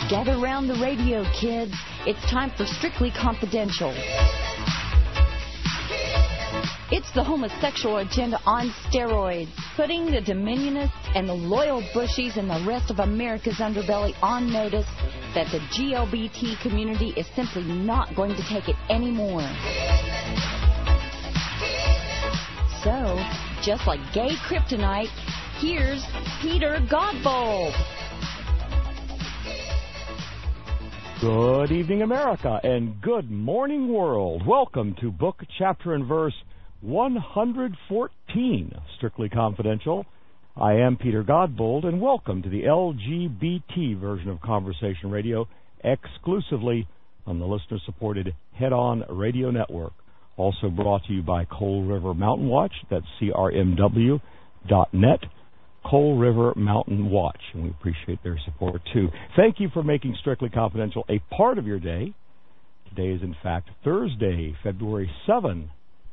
Gather around the radio, kids. It's time for Strictly Confidential. It's the homosexual agenda on steroids, putting the Dominionists and the loyal Bushies and the rest of America's underbelly on notice that the GLBT community is simply not going to take it anymore. So, just like gay kryptonite, here's Peter Godbold. Good evening, America, and good morning, world. Welcome to Book, Chapter, and Verse 114, Strictly Confidential. I am Peter Godbold, and welcome to the LGBT version of Conversation Radio, exclusively on the listener-supported Head On Radio Network. Also brought to you by Coal River Mountain Watch. That's crmw.net. Coal River Mountain Watch, and we appreciate their support, too. Thank you for making Strictly Confidential a part of your day. Today is, in fact, Thursday, February 7,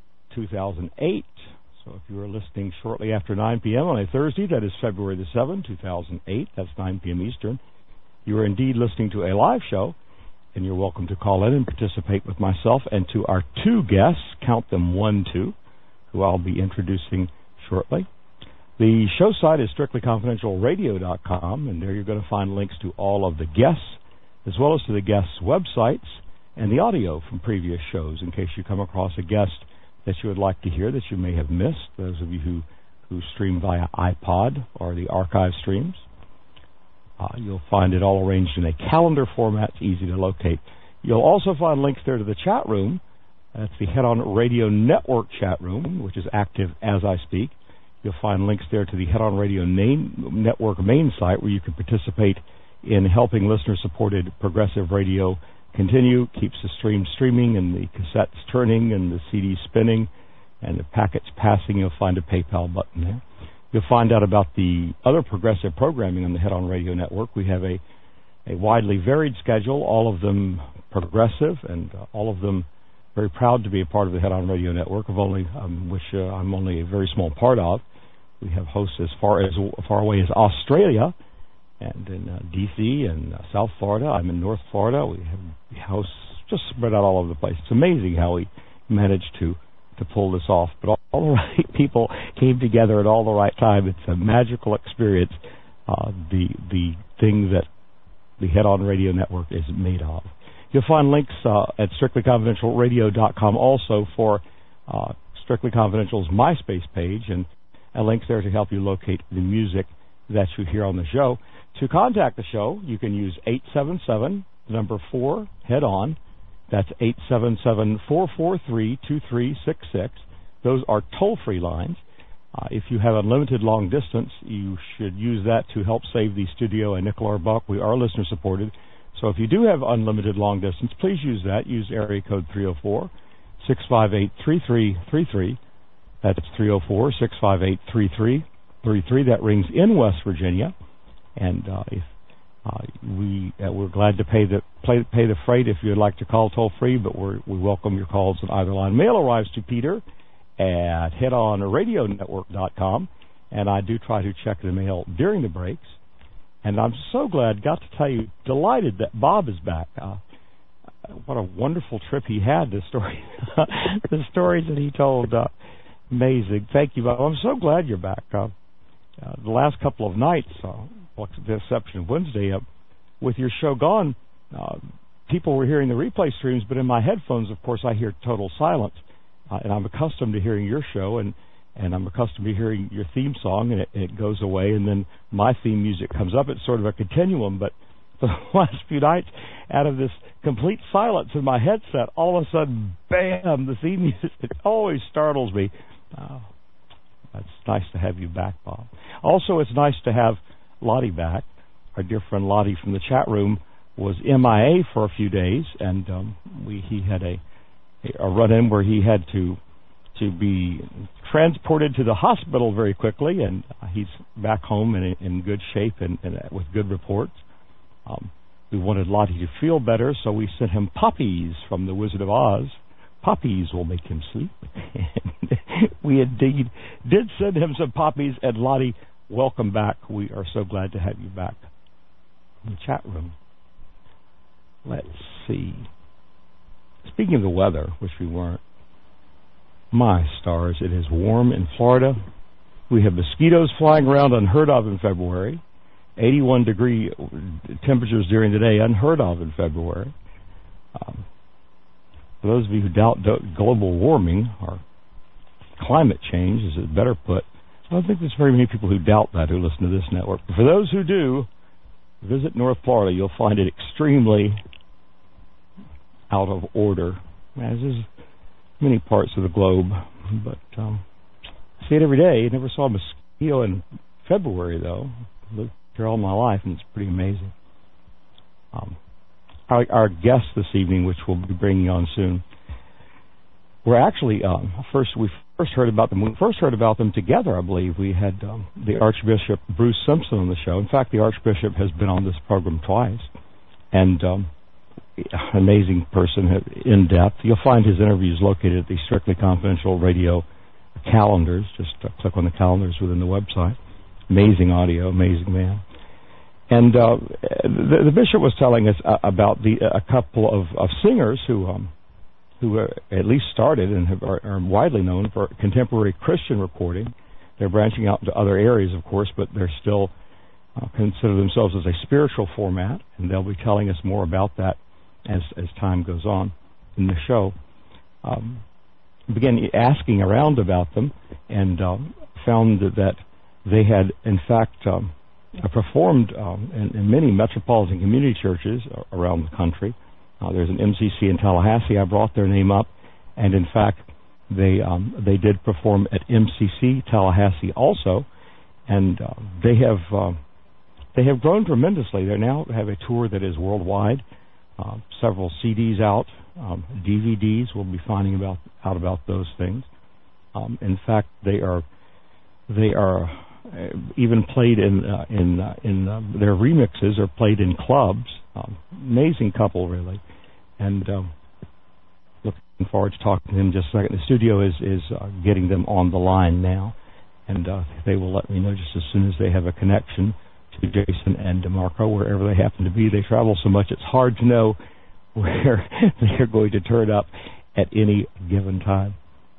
2008. So if you are listening shortly after 9 p.m. on a Thursday, that is February the 7th, 2008. That's 9 p.m. Eastern. You are indeed listening to a live show, and you're welcome to call in and participate with myself and to our two guests, count them 1, 2, who I'll be introducing shortly. The show site is strictlyconfidentialradio.com, and there you're going to find links to all of the guests, as well as to the guests' websites and the audio from previous shows, in case you come across a guest that you would like to hear that you may have missed, those of you who stream via iPod or the archive streams. You'll find it all arranged in a calendar format. It's easy to locate. You'll also find links there to the chat room. That's the Head On Radio Network chat room, which is active as I speak. You'll find links there to the Head On Radio Network main site, where you can participate in helping listener-supported progressive radio continue, keeps the stream streaming and the cassettes turning and the CDs spinning and the packets passing. You'll find a PayPal button there. You'll find out about the other progressive programming on the Head On Radio Network. We have a widely varied schedule, all of them progressive, and all of them very proud to be a part of the Head On Radio Network, which I'm only a very small part of. We have hosts as far away as Australia, and in D.C. and South Florida. I'm in North Florida. We have hosts just spread out all over the place. It's amazing how we managed to pull this off. But all the right people came together at all the right time. It's a magical experience, the thing that the Head On Radio Network is made of. You'll find links at strictlyconfidentialradio.com also for Strictly Confidential's MySpace page, and links there to help you locate the music that you hear on the show. To contact the show, you can use 877-4 Head On. That's 877-443-2366. Those are toll-free lines. If you have unlimited long distance, you should use that to help save the studio a nickel or a buck. We are listener-supported. So if you do have unlimited long distance, please use that. Use area code 304-658-3333. That's 304-658-3333. That rings in West Virginia. And we're glad to pay the freight if you'd like to call toll-free, but we welcome your calls on either line. Mail arrives to Peter at headonradionetwork.com, and I do try to check the mail during the breaks. And I'm so glad, got to tell you, delighted that Bob is back. What a wonderful trip he had. The stories that he told, amazing. Thank you, Bob. I'm so glad you're back. The last couple of nights, with the exception of Wednesday, with your show gone, people were hearing the replay streams, but in my headphones, of course, I hear total silence. And I'm accustomed to hearing your show, and I'm accustomed to hearing your theme song, and it goes away, and then my theme music comes up. It's sort of a continuum, but the last few nights, out of this complete silence in my headset, all of a sudden, bam, the theme music. It always startles me. It's nice to have you back, Bob. Also, it's nice to have Lottie back. Our dear friend Lottie from the chat room was MIA for a few days, and he had a run-in where he had to be transported to the hospital very quickly, and he's back home in good shape and with good reports. We wanted Lottie to feel better, so we sent him poppies from the Wizard of Oz. Poppies will make him sleep. We indeed did send him some poppies, and Lottie, welcome back. We are so glad to have you back in the chat room. Let's see. Speaking of the weather, which we weren't, my stars, it is warm in Florida. We have mosquitoes flying around unheard of in February. 81-degree temperatures during the day, unheard of in February. For those of you who doubt global warming or climate change, is it better put, I don't think there's very many people who doubt that who listen to this network. But for those who do, visit North Florida. You'll find it extremely out of order, as is many parts of the globe. But I see it every day. I never saw a mosquito in February, though. I lived here all my life, and it's pretty amazing. Our guests this evening, which we'll be bringing on soon, were actually we first heard about them. We first heard about them together, I believe. We had the Archbishop Bruce Simpson on the show. In fact, the Archbishop has been on this program twice, and amazing person, in depth. You'll find his interviews located at the Strictly Confidential Radio calendars. Just click on the calendars within the website. Amazing audio, amazing man. And the bishop was telling us about a couple of singers who at least started and are widely known for contemporary Christian recording. They're branching out into other areas, of course, but they're still consider themselves as a spiritual format, and they'll be telling us more about that as time goes on in the show. Began asking around about them and found that they had, in fact, performed in many metropolitan community churches around the country. There's an MCC in Tallahassee. I brought their name up, and in fact, they did perform at MCC Tallahassee also, and they have grown tremendously. They now have a tour that is worldwide. Several CDs out, DVDs. We'll be finding out about those things. In fact, they are even played in their remixes are played in clubs. Amazing couple, really, and looking forward to talking to them in just a second. The studio is getting them on the line now, and they will let me know just as soon as they have a connection to Jason and DeMarco, wherever they happen to be. They travel so much, it's hard to know where they're going to turn up at any given time.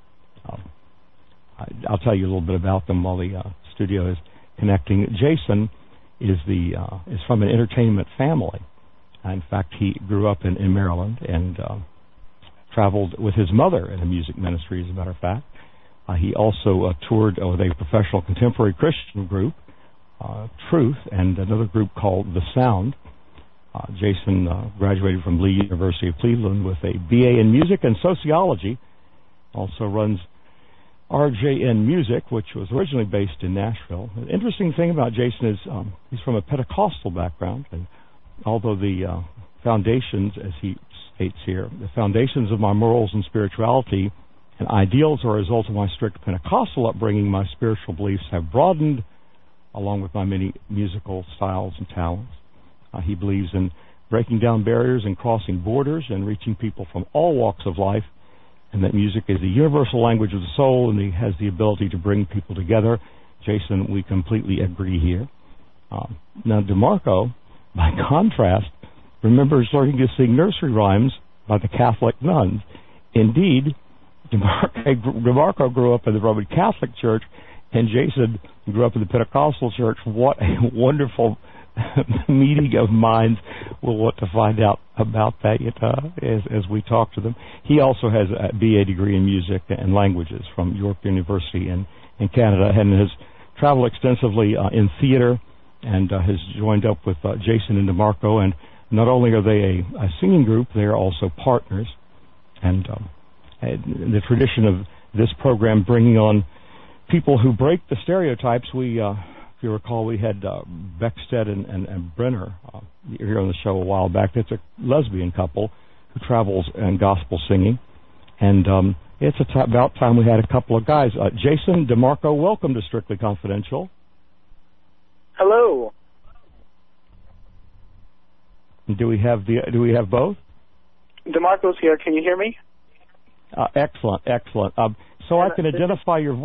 I'll tell you a little bit about them while the studio is connecting. Jason is from an entertainment family. In fact, he grew up in Maryland and traveled with his mother in a music ministry, as a matter of fact. He also toured with a professional contemporary Christian group, Truth, and another group called The Sound. Jason graduated from Lee University of Cleveland with a BA in music and sociology. Also runs RJN Music, which was originally based in Nashville. The interesting thing about Jason is he's from a Pentecostal background, and although the foundations, as he states here, the foundations of my morals and spirituality and ideals are a result of my strict Pentecostal upbringing, my spiritual beliefs have broadened along with my many musical styles and talents. He believes in breaking down barriers and crossing borders and reaching people from all walks of life, and that music is the universal language of the soul, and he has the ability to bring people together. Jason, we completely agree here. Now, DeMarco, by contrast, remembers learning to sing nursery rhymes by the Catholic nuns. Indeed, DeMarco grew up in the Roman Catholic Church, and Jason grew up in the Pentecostal Church. What a wonderful meeting of minds. We'll want to find out about that as we talk to them. He also has a BA degree in music and languages from York University in Canada, and has traveled extensively in theater, and has joined up with Jason and DeMarco. And not only are they a singing group, they are also partners. And the tradition of this program bringing on people who break the stereotypes, if you recall, we had Beckstead and Brenner here on the show a while back. It's a lesbian couple who travels in gospel singing. And it's about time we had a couple of guys. Jason, DeMarco, welcome to Strictly Confidential. Hello. Do we have both? DeMarco's here. Can you hear me? Excellent. So I can identify your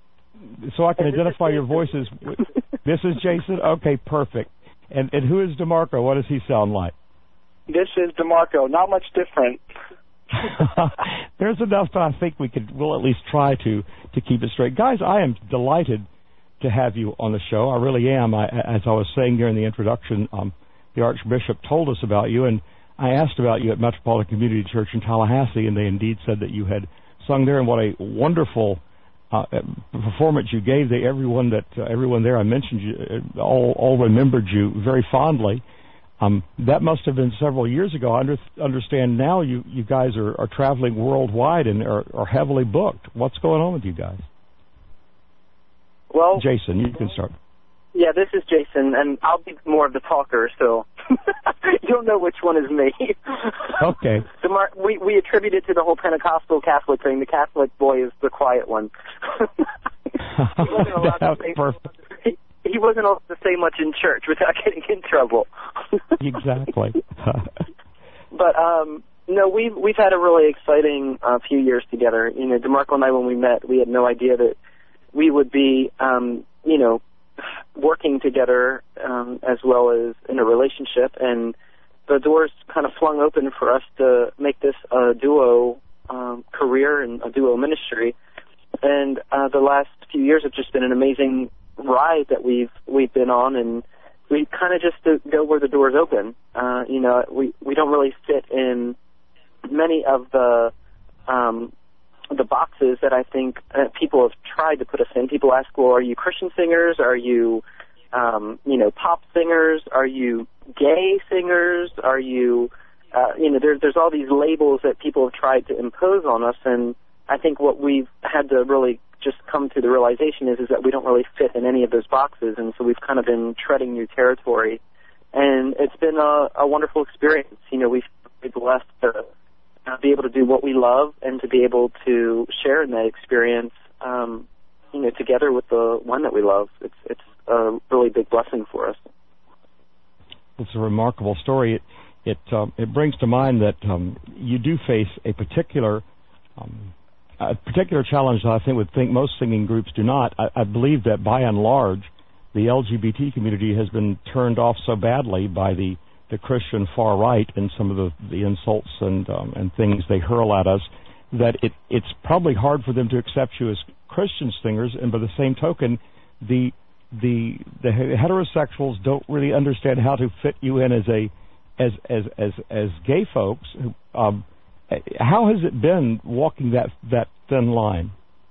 voices. This is Jason. Okay, perfect. And who is DeMarco? What does he sound like? This is DeMarco. Not much different. There's enough that I think we'll at least try to keep it straight. Guys, I am delighted to have you on the show. I really am. As I was saying during the introduction, the Archbishop told us about you, and I asked about you at Metropolitan Community Church in Tallahassee, and they indeed said that you had sung there, and what a wonderful performance you gave. Everyone there, I mentioned you, all remembered you very fondly. That must have been several years ago. I understand now you guys are traveling worldwide and are heavily booked. What's going on with you guys? Well, Jason, you can start. Yeah, this is Jason, and I'll be more of the talker, so you'll know which one is me. Okay. We attribute it to the whole Pentecostal Catholic thing. The Catholic boy is the quiet one. He wasn't allowed to say perfect. He wasn't allowed to say much in church without getting in trouble. Exactly. But no, we've had a really exciting few years together. You know, DeMarco and I, when we met, we had no idea that we would be, working together as well as in a relationship, and the doors kind of flung open for us to make this a duo career and a duo ministry. And the last few years have just been an amazing ride that we've been on, and we kind of just go where the doors open. We don't really fit in many of the boxes that I think people have tried to put us in. People ask, well, are you Christian singers? Are you, pop singers? Are you gay singers? Are you, there's all these labels that people have tried to impose on us, and I think what we've had to really just come to the realization is that we don't really fit in any of those boxes, and so we've kind of been treading new territory, and it's been a wonderful experience. You know, we've been blessed to be able to do what we love and to be able to share in that experience, together with the one that we love. It's a really big blessing for us. It's a remarkable story. It brings to mind that you do face a particular challenge that I would think most singing groups do not. I believe that by and large, the LGBT community has been turned off so badly by the Christian far right and some of the insults and things they hurl at us, that it's probably hard for them to accept you as Christian singers. And by the same token, the heterosexuals don't really understand how to fit you in as gay folks. How has it been walking that thin line?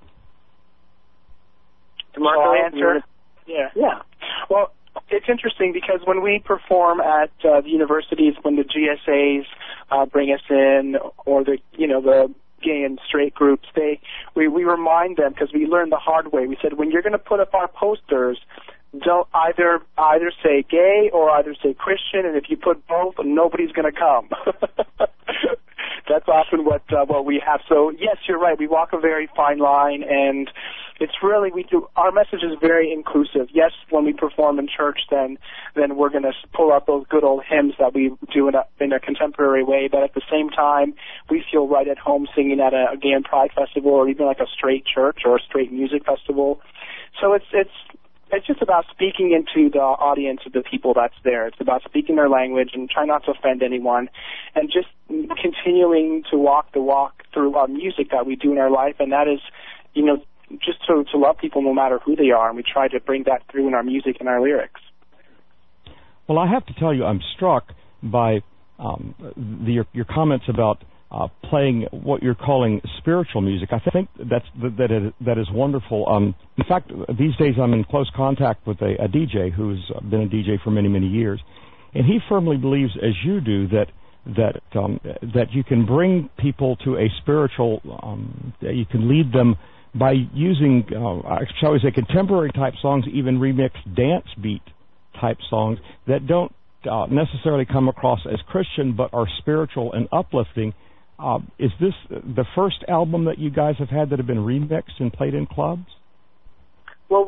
DeMarco, answer? Yeah. Well, it's interesting because when we perform at the universities, when the GSAs bring us in, or the gay and straight groups, we remind them, because we learned the hard way. We said, when you're going to put up our posters, don't either say gay or either say Christian, and if you put both, nobody's going to come. That's often what we have. So yes, you're right. We walk a very fine line, and it's really our message is very inclusive. Yes, when we perform in church, then we're going to pull out those good old hymns that we do in a contemporary way. But at the same time, we feel right at home singing at a gay and pride festival, or even like a straight church or a straight music festival. So it's just about speaking into the audience of the people that's there. It's about speaking their language and trying not to offend anyone, and just continuing to walk the walk through our music that we do in our life, and that is, just to love people no matter who they are, and we try to bring that through in our music and our lyrics. Well, I have to tell you, I'm struck by your comments about playing what you're calling spiritual music. I think that is wonderful. In fact, these days I'm in close contact with a DJ who's been a DJ for many, many years, and he firmly believes, as you do, that you can bring people to a spiritual, you can lead them by using, shall we say, contemporary type songs, even remixed dance beat type songs that don't necessarily come across as Christian but are spiritual and uplifting. Is this the first album that you guys have had that have been remixed and played in clubs? Well,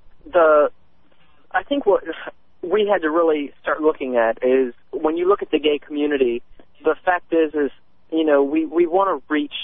I think what we had to really start looking at is, when you look at the gay community, the fact is we want to reach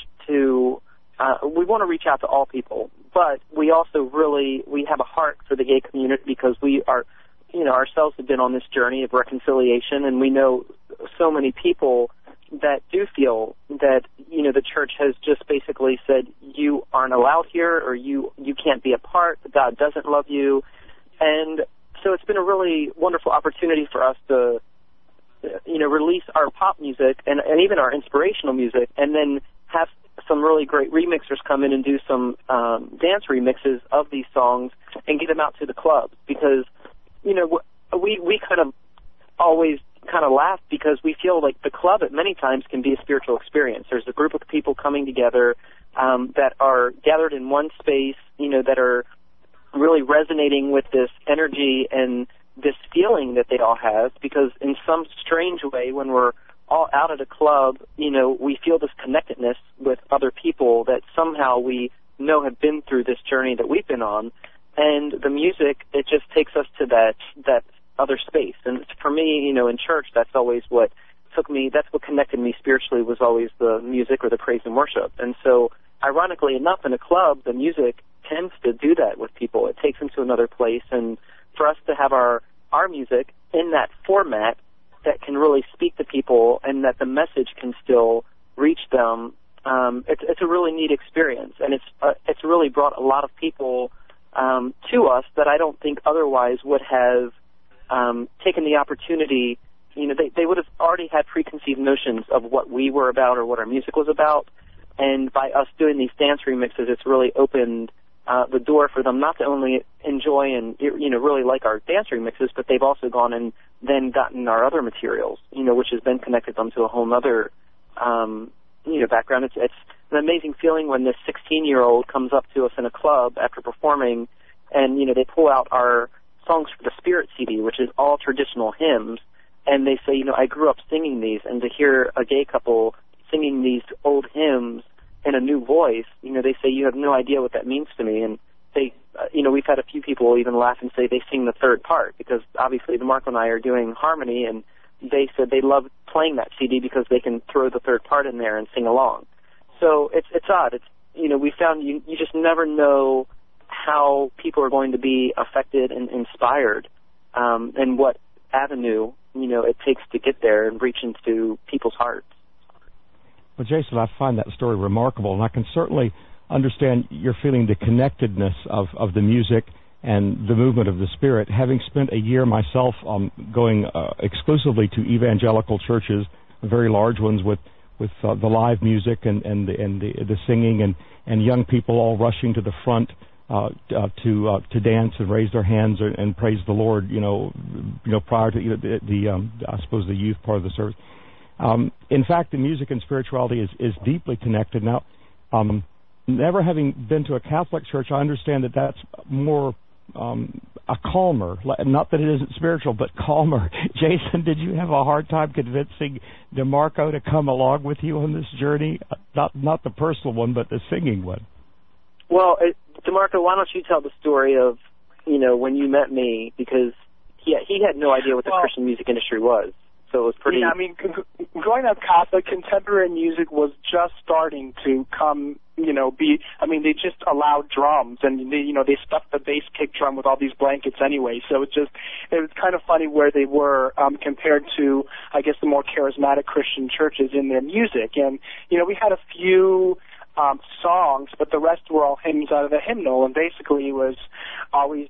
out to all people, but we also we have a heart for the gay community, because we are, ourselves have been on this journey of reconciliation, and we know so many people that do feel that, you know, the church has just basically said, you aren't allowed here, or you can't be a part, God doesn't love you. And so it's been a really wonderful opportunity for us to, you know, release our pop music and even our inspirational music, and then have some really great remixers come in and do some dance remixes of these songs and get them out to the clubs. Because, you know, we kind of always kind of laugh because we feel like the club at many times can be a spiritual experience. There's a group of people coming together that are gathered in one space, you know, that are really resonating with this energy and this feeling that they all have, because in some strange way, when we're all out at a club, you know, we feel this connectedness with other people that somehow we know have been through this journey that we've been on. And the music, it just takes us to that other space. And for me, you know, in church, that's always what that's what connected me spiritually, was always the music or the praise and worship. And so, ironically enough, in a club, the music tends to do that with people. It takes them to another place. And for us to have our music in that format that can really speak to people and that the message can still reach them, it's a really neat experience. And it's really brought a lot of people to us that I don't think otherwise would have taken the opportunity. You know, they would have already had preconceived notions of what we were about or what our music was about. And by us doing these dance remixes, it's really opened the door for them not to only enjoy and, you know, really like our dance remixes, but they've also gone and then gotten our other materials, you know, which has then connected them to a whole other, you know, background. It's an amazing feeling when this 16-year-old comes up to us in a club after performing, and, you know, they pull out our Songs for the Spirit CD, which is all traditional hymns, and they say, you know, I grew up singing these, and to hear a gay couple singing these old hymns in a new voice, you know, they say, you have no idea what that means to me. And they, you know, we've had a few people even laugh and say they sing the third part, because obviously DeMarco and I are doing harmony, and they said they love playing that CD because they can throw the third part in there and sing along. So it's odd. It's, you know, we found you just never know how people are going to be affected and inspired, and what avenue, you know, it takes to get there and reach into people's hearts. Well, Jason, I find that story remarkable, and I can certainly understand you're feeling the connectedness of the music and the movement of the Spirit. Having spent a year myself going exclusively to evangelical churches, very large ones with the live music and the singing and young people all rushing to the front to dance and raise their hands and praise the Lord, you know, prior to the I suppose the youth part of the service. In fact, the music and spirituality is deeply connected. Now, never having been to a Catholic church, I understand that that's more a calmer, not that it isn't spiritual, but calmer. Jason, did you have a hard time convincing DeMarco to come along with you on this journey? Not the personal one, but the singing one. Well, DeMarco, why don't you tell the story of, you know, when you met me, because he had no idea what the Christian music industry was. So it was pretty... Yeah, I mean, growing up Catholic, contemporary music was just starting to come, you know, they just allowed drums, and, they stuffed the bass kick drum with all these blankets anyway. So it was kind of funny where they were compared to, I guess, the more charismatic Christian churches in their music. And, we had a few songs, but the rest were all hymns out of the hymnal, and basically it was always,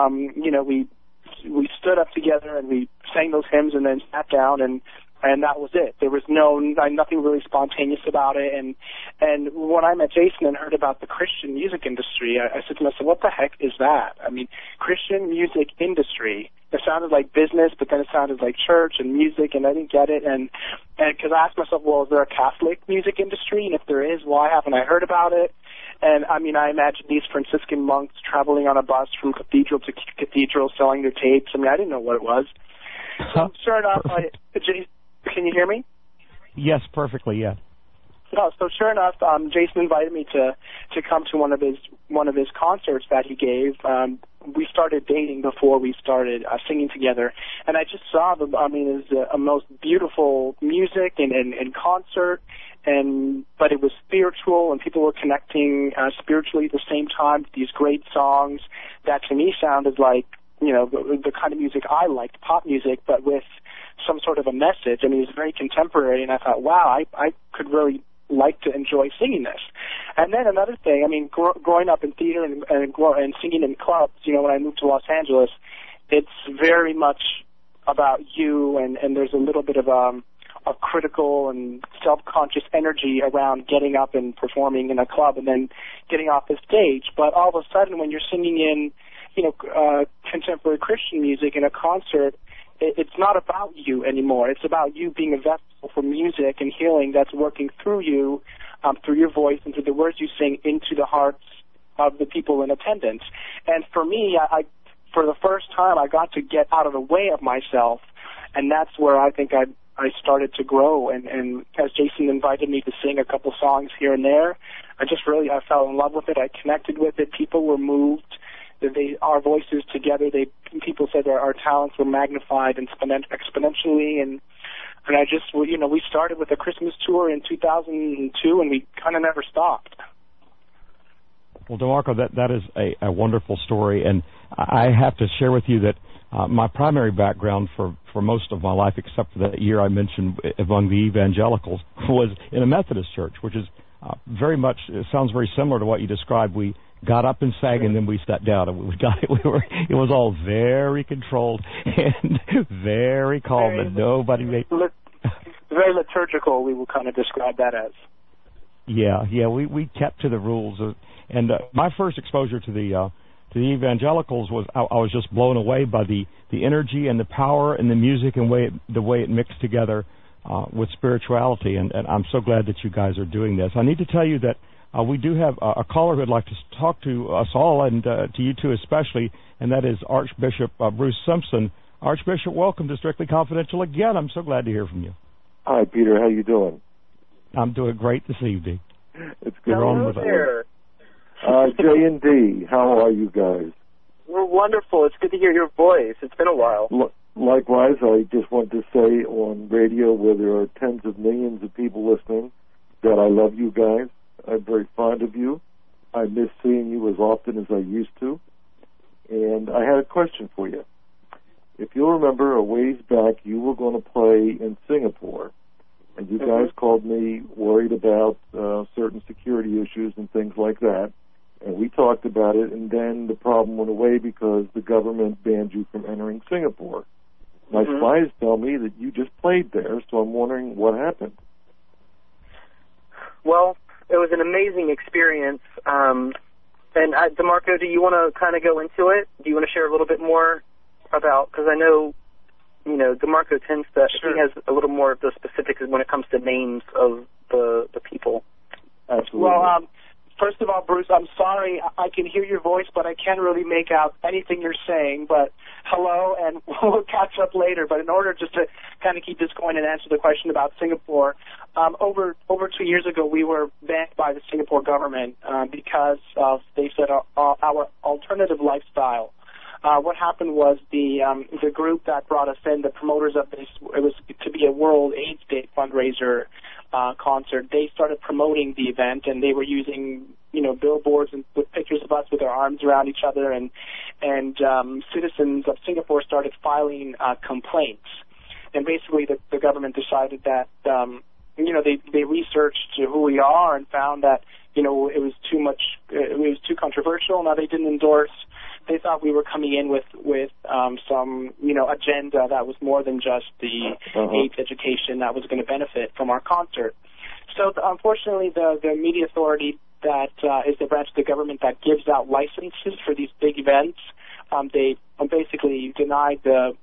we stood up together and we sang those hymns and then sat down, and that was it. There was nothing really spontaneous about it. And when I met Jason and heard about the Christian music industry, I said to myself, what the heck is that? I mean, Christian music industry. It sounded like business, but then it sounded like church and music, and I didn't get it. And because I asked myself, well, is there a Catholic music industry? And if there is, why haven't I heard about it? And, I imagine these Franciscan monks traveling on a bus from cathedral to cathedral selling their tapes. I didn't know what it was. So, sure enough, can you hear me? Yes, perfectly, yeah. No, so sure enough, Jason invited me to come to one of his concerts that he gave. We started dating before we started singing together, and I just saw it was a most beautiful music and concert, but it was spiritual, and people were connecting spiritually at the same time to these great songs that to me sounded like, the kind of music I liked, pop music, but with some sort of a message. I mean, it was very contemporary, and I thought, wow, I could really like to enjoy singing this. And then another thing, I mean, growing up in theater and singing in clubs, you know, when I moved to Los Angeles, it's very much about you, and there's a little bit of a critical and self-conscious energy around getting up and performing in a club and then getting off the stage. But all of a sudden, when you're singing in, you know, contemporary Christian music in a concert, it's not about you anymore. It's about you being a vessel for music and healing that's working through you, through your voice and through the words you sing into the hearts of the people in attendance. And for me, I for the first time, I got to get out of the way of myself, and that's where I think I started to grow. And as Jason invited me to sing a couple songs here and there, I fell in love with it. I connected with it. People were moved. Our voices together, people said that our talents were magnified exponentially, and I just, you know, we started with a Christmas tour in 2002, and we kind of never stopped. Well, DeMarco, that is a wonderful story, and I have to share with you that my primary background for most of my life, except for that year I mentioned among the evangelicals, was in a Methodist church, which is very much, it sounds very similar to what you described. We got up and sang, and then we sat down, and it was all very controlled and very calm, and nobody made... Very liturgical, we will kind of describe that as. Yeah, we kept to the rules, and my first exposure to the evangelicals was I was just blown away by the energy and the power and the music and the way it mixed together with spirituality, and I'm so glad that you guys are doing this. I need to tell you that we do have a caller who would like to talk to us all, and to you two especially, and that is Archbishop Bruce Simpson. Archbishop, welcome to Strictly Confidential again. I'm so glad to hear from you. Hi, Peter. How you doing? I'm doing great this evening. It's good. Hello there. J&D, how are you guys? We're wonderful. It's good to hear your voice. It's been a while. Likewise, I just want to say on radio where there are tens of millions of people listening that I love you guys. I'm very fond of you. I miss seeing you as often as I used to. And I had a question for you. If you'll remember, a ways back, you were going to play in Singapore. And you guys called me worried about certain security issues and things like that. And we talked about it, and then the problem went away because the government banned you from entering Singapore. My spies tell me that you just played there, so I'm wondering what happened. Well, it was an amazing experience. And DeMarco, do you want to kind of go into it? Do you want to share a little bit more about, because I know, you know, DeMarco tends to, he has a little more of the specifics when it comes to names of the people. Absolutely. Well, first of all, Bruce, I'm sorry. I can hear your voice, but I can't really make out anything you're saying. But hello, and we'll catch up later. But in order just to kind of keep this going and answer the question about Singapore, over 2 years ago, we were banned by the Singapore government because of, they said, our alternative lifestyle. What happened was the group that brought us in, the promoters of this, it was to be a World AIDS Day fundraiser concert. They started promoting the event, and they were using, you know, billboards and with pictures of us with our arms around each other, and citizens of Singapore started filing complaints. And basically, the government decided that, you know, they researched who we are and found that, you know, it was too controversial. Now they didn't endorse. They thought we were coming in with some, you know, agenda that was more than just the AIDS education that was going to benefit from our concert. So unfortunately, the media authority that is the branch of the government that gives out licenses for these big events, they basically denied the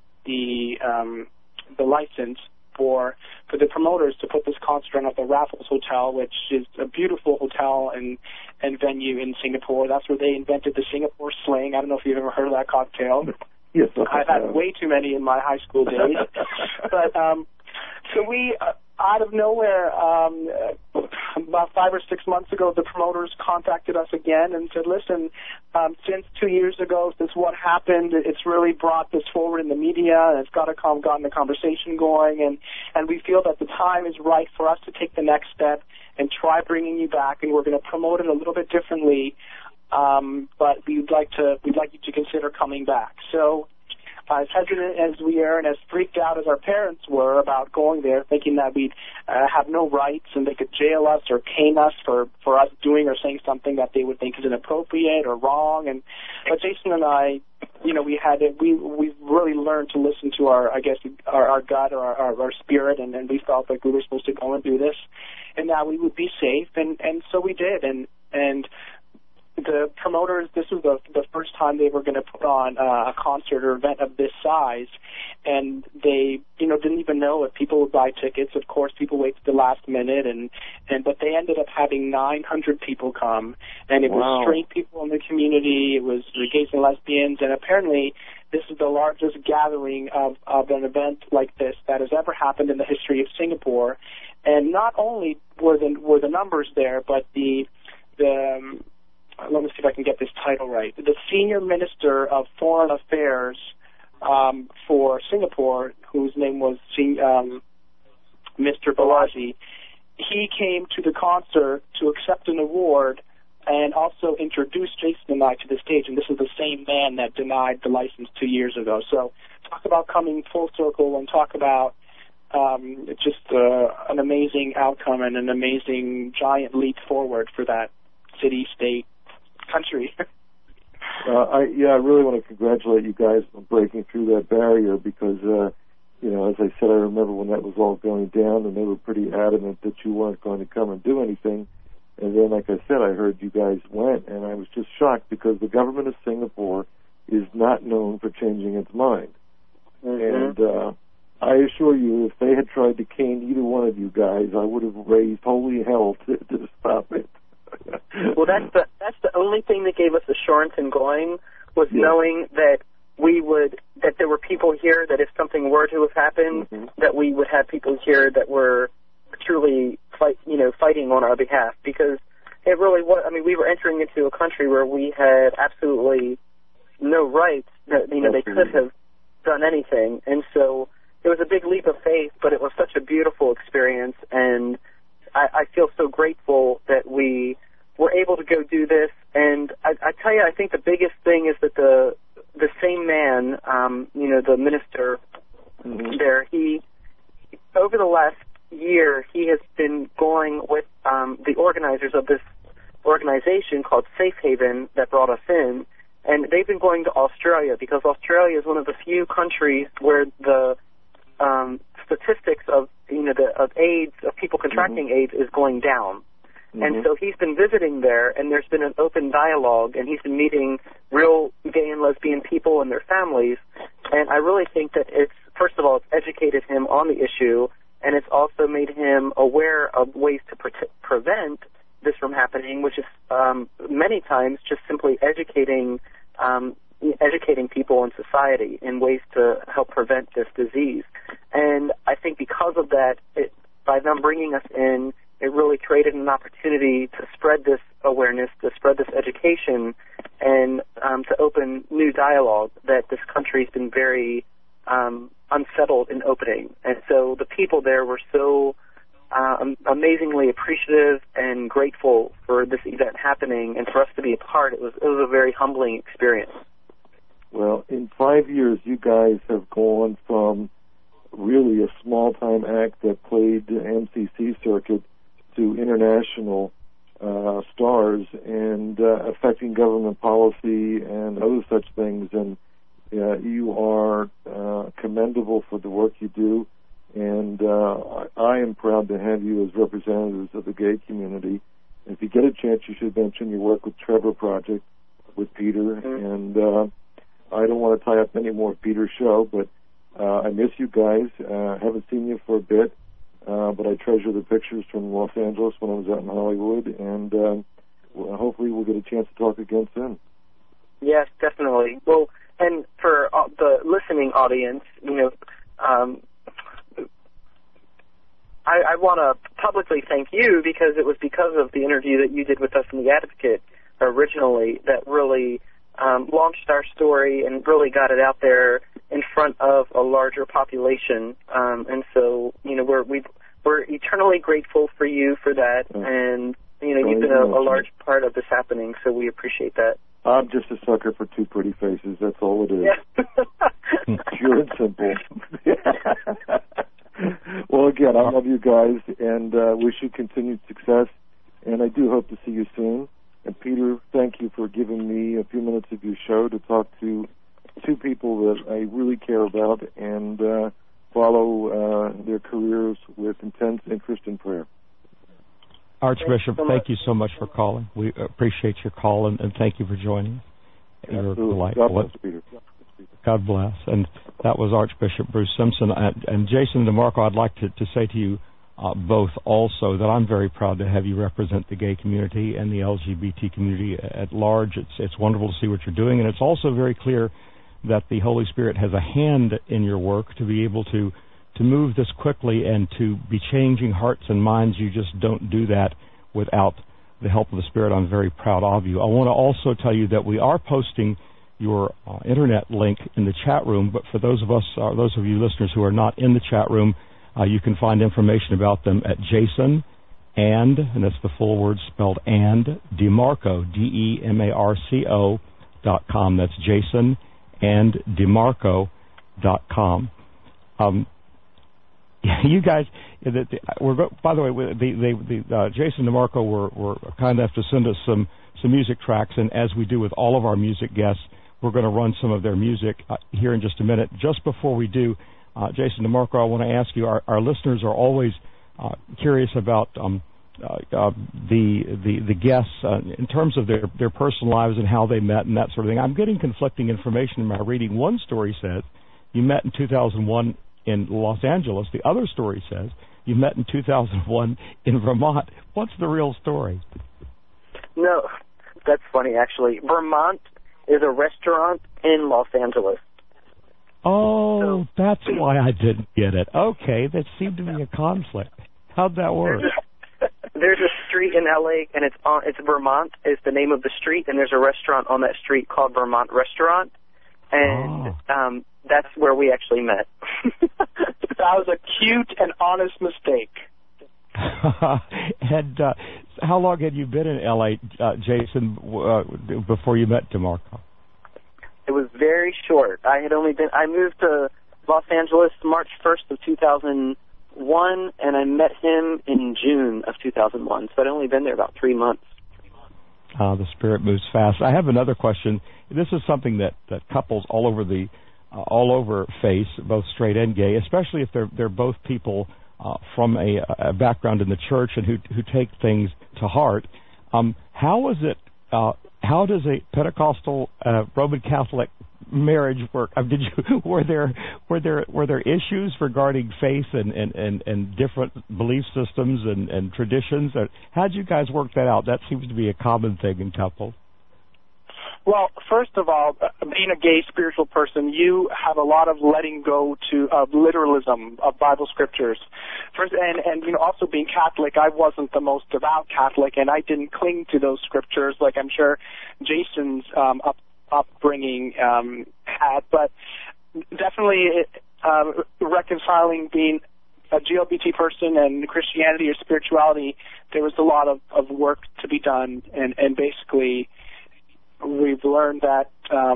license for the promoters to put this concert on at the Raffles Hotel, which is a beautiful hotel and venue in Singapore. That's where they invented the Singapore sling. I don't know if you've ever heard of that cocktail. Yes, I've had way too many in my high school days. But so we, out of nowhere, about 5 or 6 months ago, the promoters contacted us again and said, listen, since 2 years ago, since what happened, it's really brought this forward in the media, and it's gotten the conversation going, and we feel that the time is right for us to take the next step and try bringing you back, and we're going to promote it a little bit differently, but we'd like you to consider coming back. So as hesitant as we are and as freaked out as our parents were about going there, thinking that we'd have no rights and they could jail us or cane us for us doing or saying something that they would think is inappropriate or wrong. But Jason and I, we really learned to listen to our gut or our spirit, and we felt like we were supposed to go and do this, and that we would be safe, and so we did, and the promoters, this was the first time they were going to put on a concert or event of this size, and they, didn't even know if people would buy tickets. Of course, people wait to the last minute, but they ended up having 900 people come, and it was straight people in the community, it was the gays and lesbians, and apparently this is the largest gathering of an event like this that has ever happened in the history of Singapore. And not only were the numbers there, but the let me see if I can get this title right. The Senior Minister of Foreign Affairs for Singapore, whose name was Mr. Balaji, he came to the concert to accept an award and also introduce Jason and I to the stage. And this is the same man that denied the license 2 years ago. So talk about coming full circle and talk about just an amazing outcome and an amazing giant leap forward for that city, state, country. I really want to congratulate you guys on breaking through that barrier because, as I said, I remember when that was all going down and they were pretty adamant that you weren't going to come and do anything. And then, like I said, I heard you guys went, and I was just shocked because the government of Singapore is not known for changing its mind. Mm-hmm. And I assure you, if they had tried to cane either one of you guys, I would have raised holy hell to stop it. Well, that's the only thing that gave us assurance in going was knowing that that there were people here, that if something were to have happened, that we would have people here that were truly fighting on our behalf, because it really was. I mean, we were entering into a country where we had absolutely no rights. They could have done anything, and so it was a big leap of faith. But it was such a beautiful experience, and I feel so grateful that we were able to go do this. And I tell you, I think the biggest thing is that the same man, the minister there, he over the last year, he has been going with the organizers of this organization called Safe Haven that brought us in, and they've been going to Australia because Australia is one of the few countries where the statistics of AIDS, of people contracting AIDS, is going down. And so he's been visiting there, and there's been an open dialogue, and he's been meeting real gay and lesbian people and their families. And I really think that first of all, it's educated him on the issue, and it's also made him aware of ways to prevent this from happening, which is many times just simply educating people in society in ways to help prevent this disease. And I think because of that, by them bringing us in, it really created an opportunity to spread this awareness, to spread this education, and to open new dialogue that this country's been very unsettled in opening. And so the people there were so amazingly appreciative and grateful for this event happening, and for us to be a part. It was a very humbling experience. Well, in 5 years, you guys have gone from really a small-time act that played the MCC circuit to international stars and affecting government policy and other such things. And you are commendable for the work you do. And I am proud to have you as representatives of the gay community. And if you get a chance, you should mention your work with Trevor Project, with Peter. And I don't want to tie up any more of Peter's show, but I miss you guys. Haven't seen you for a bit, but I treasure the pictures from Los Angeles when I was out in Hollywood. And hopefully we'll get a chance to talk again soon. Yes, definitely. Well, and for the listening audience, I want to publicly thank you, because it was because of the interview that you did with us in The Advocate originally that really launched our story and really got it out there in front of a larger population. And so, we're eternally grateful for you for that. And, you've been a large part of this happening, so we appreciate that. I'm just a sucker for two pretty faces. That's all it is. Yeah. Pure and simple. Well, again, I love you guys and wish you continued success. And I do hope to see you soon. And Peter, thank you for giving me a few minutes of your show to talk to two people that I really care about and follow their careers with intense interest and prayer. Archbishop, thank you so much for calling. We appreciate your call, and thank you for joining. You're delightful. God bless, Peter. God bless. And that was Archbishop Bruce Simpson. And Jason DeMarco, I'd like to say to you both also that I'm very proud to have you represent the gay community and the LGBT community at large. It's wonderful to see what you're doing, and it's also very clear that the Holy Spirit has a hand in your work to be able to move this quickly and to be changing hearts and minds. You just don't do that without the help of the Spirit. I'm very proud of you. I want to also tell you that we are posting your internet link in the chat room, but for those of you listeners who are not in the chat room, you can find information about them at Jason and that's the full word spelled and, DeMarco, DeMarco.com. That's Jason and DeMarco.com. You guys, by the way, Jason DeMarco were kind enough to send us some music tracks, and as we do with all of our music guests, we're going to run some of their music here in just a minute. Just before we do, Jason DeMarco, I want to ask you, our listeners are always curious about the guests in terms of their personal lives and how they met and that sort of thing. I'm getting conflicting information in my reading. One story says you met in 2001 in Los Angeles. The other story says you met in 2001 in Vermont. What's the real story? No, that's funny, actually. Vermont is a restaurant in Los Angeles. Oh, that's why I didn't get it. Okay, that seemed to be a conflict. How'd that work? There's a street in L.A., and it's Vermont is the name of the street, and there's a restaurant on that street called Vermont Restaurant, and that's where we actually met. That was a cute and honest mistake. And how long had you been in L.A., Jason, before you met DeMarco? It was very short. I moved to Los Angeles March 1st of 2001, and I met him in June of 2001, so I'd only been there about 3 months. The Spirit moves fast. I have another question. This is something that couples all over face, both straight and gay, especially if they're both people from a background in the church and who take things to heart. How does a Pentecostal Roman Catholic marriage work? Were there issues regarding faith and different belief systems and traditions? How did you guys work that out? That seems to be a common thing in couples. Well, first of all, being a gay spiritual person, you have a lot of letting go of literalism of Bible scriptures. First, and also being Catholic, I wasn't the most devout Catholic, and I didn't cling to those scriptures like I'm sure Jason's upbringing had. But definitely reconciling being a GLBT person and Christianity or spirituality, there was a lot of work to be done, and basically we've learned that,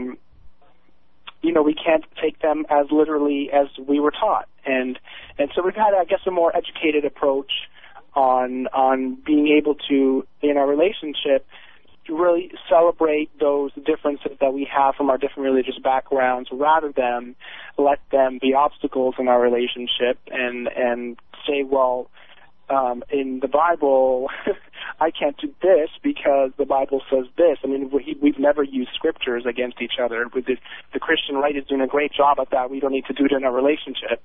we can't take them as literally as we were taught. And so we've had, I guess, a more educated approach on being able to, in our relationship, to really celebrate those differences that we have from our different religious backgrounds rather than let them be obstacles in our relationship and say, well, in the Bible, I can't do this because the Bible says this. I mean, we've never used scriptures against each other. The Christian right is doing a great job at that. We don't need to do it in our relationship.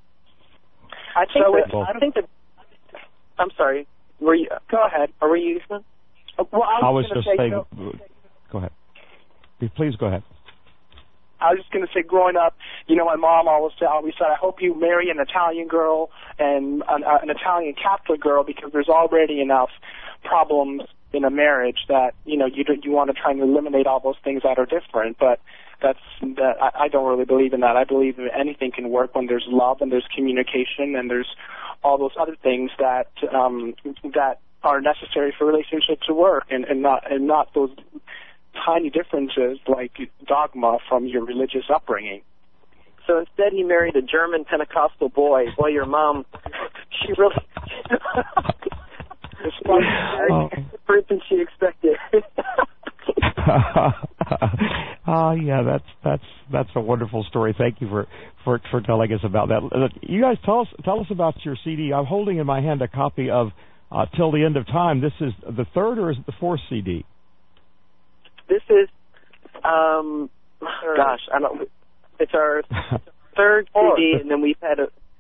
I'm sorry. Go ahead. Or were you? Well, I was just saying. Go ahead. Please go ahead. I was just going to say, growing up, my mom always said, I hope you marry an Italian girl and an Italian Catholic girl because there's already enough problems in a marriage that, you want to try and eliminate all those things that are different. But I don't really believe in that. I believe that anything can work when there's love and there's communication and there's all those other things that are necessary for a relationship to work and not those tiny differences like dogma from your religious upbringing. So instead he married a German Pentecostal boy. Boy, your mom, she really responded different than she expected. Yeah, that's a wonderful story. Thank you for telling us about that. You guys tell us about your CD. I'm holding in my hand a copy of Till the End of Time. This is the third or is it the fourth CD? This is gosh, I don't. It's our third CD, and then we've had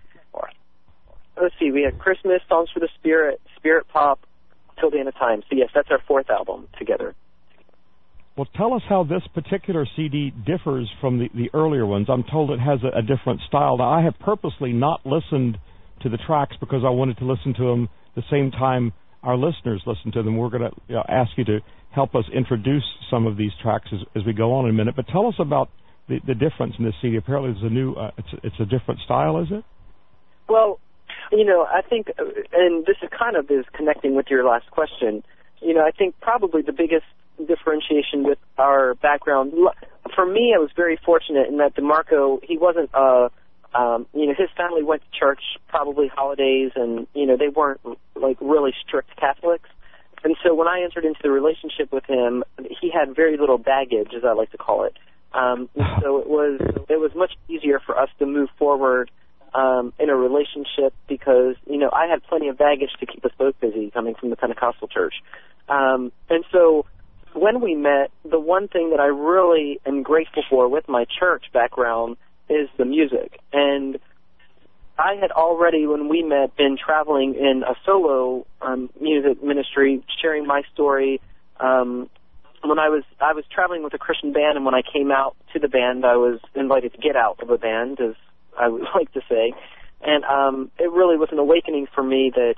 let's see, we had Christmas, Songs for the Spirit, Spirit Pop, Till the End of Time. So yes, that's our fourth album together. Well, tell us how this particular CD differs from the earlier ones. I'm told it has a different style. Now, I have purposely not listened to the tracks because I wanted to listen to them the same time our listeners listen to them. We're going to ask you to help us introduce some of these tracks as we go on in a minute. But tell us about the difference in this CD. Apparently, there's a new, it's a different style, is it? Well, I think, and this is connecting with your last question. I think probably the biggest differentiation with our background, for me, I was very fortunate in that DeMarco, he wasn't, his family went to church probably holidays, and they weren't like really strict Catholics. And so when I entered into the relationship with him, he had very little baggage, as I like to call it. So it was much easier for us to move forward in a relationship because, I had plenty of baggage to keep us both busy coming from the Pentecostal church. And so when we met, the one thing that I really am grateful for with my church background is the music. And I had already, when we met, been traveling in a solo music ministry, sharing my story. When I was traveling with a Christian band, and when I came out to the band, I was invited to get out of a band, as I would like to say. And it really was an awakening for me that,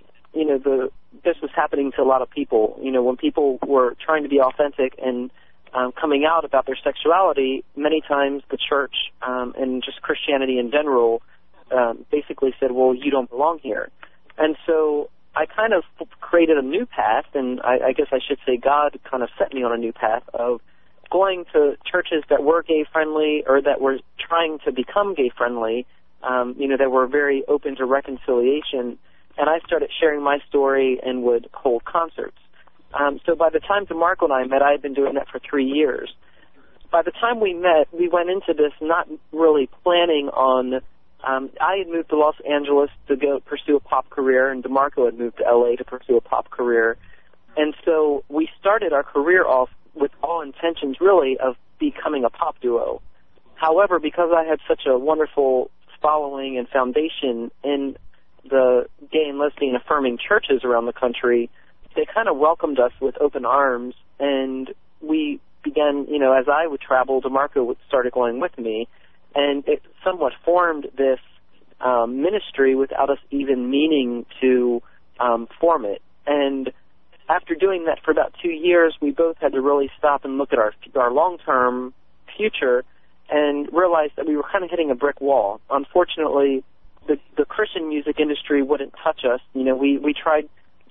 this was happening to a lot of people. When people were trying to be authentic and coming out about their sexuality, many times the church and just Christianity in general basically said, well, you don't belong here. And so I kind of created a new path, and I guess I should say God kind of set me on a new path of going to churches that were gay-friendly or that were trying to become gay-friendly, that were very open to reconciliation. And I started sharing my story and would hold concerts. So by the time DeMarco and I met, I had been doing that for 3 years. By the time we met, we went into this not really planning on I had moved to Los Angeles to go pursue a pop career, and DeMarco had moved to L.A. to pursue a pop career. And so we started our career off with all intentions, really, of becoming a pop duo. However, because I had such a wonderful following and foundation in the gay and lesbian affirming churches around the country, they kind of welcomed us with open arms, and we began, as I would travel, DeMarco started going with me, and it somewhat formed this ministry without us even meaning to form it. And after doing that for about 2 years, we both had to really stop and look at our long-term future and realize that we were kind of hitting a brick wall. Unfortunately, the Christian music industry wouldn't touch us. We tried,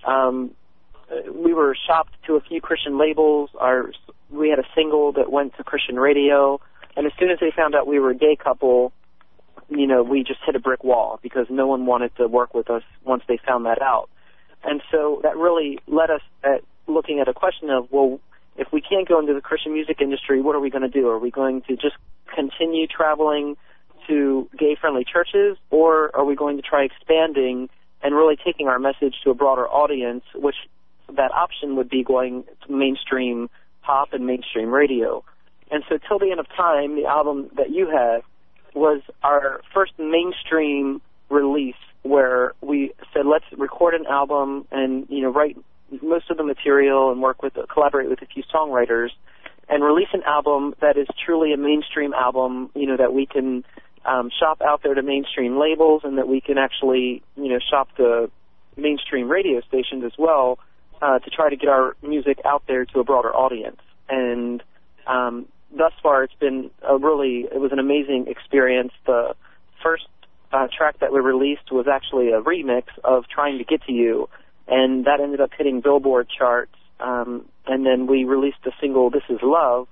we were shopped to a few Christian labels. We had a single that went to Christian radio, and as soon as they found out we were a gay couple, we just hit a brick wall because no one wanted to work with us once they found that out. And so that really led us at looking at a question of, well, if we can't go into the Christian music industry, what are we going to do? Are we going to just continue traveling to gay-friendly churches, or are we going to try expanding and really taking our message to a broader audience, which that option would be going to mainstream pop and mainstream radio? And so Till the End of Time, the album that you have, was our first mainstream release where we said, let's record an album and, write most of the material and collaborate with a few songwriters and release an album that is truly a mainstream album, that we can shop out there to mainstream labels and that we can actually, shop to mainstream radio stations as well to try to get our music out there to a broader audience. And thus far, it was an amazing experience. The first track that we released was actually a remix of Trying to Get to You, and that ended up hitting Billboard charts. And then we released the single This Is Love,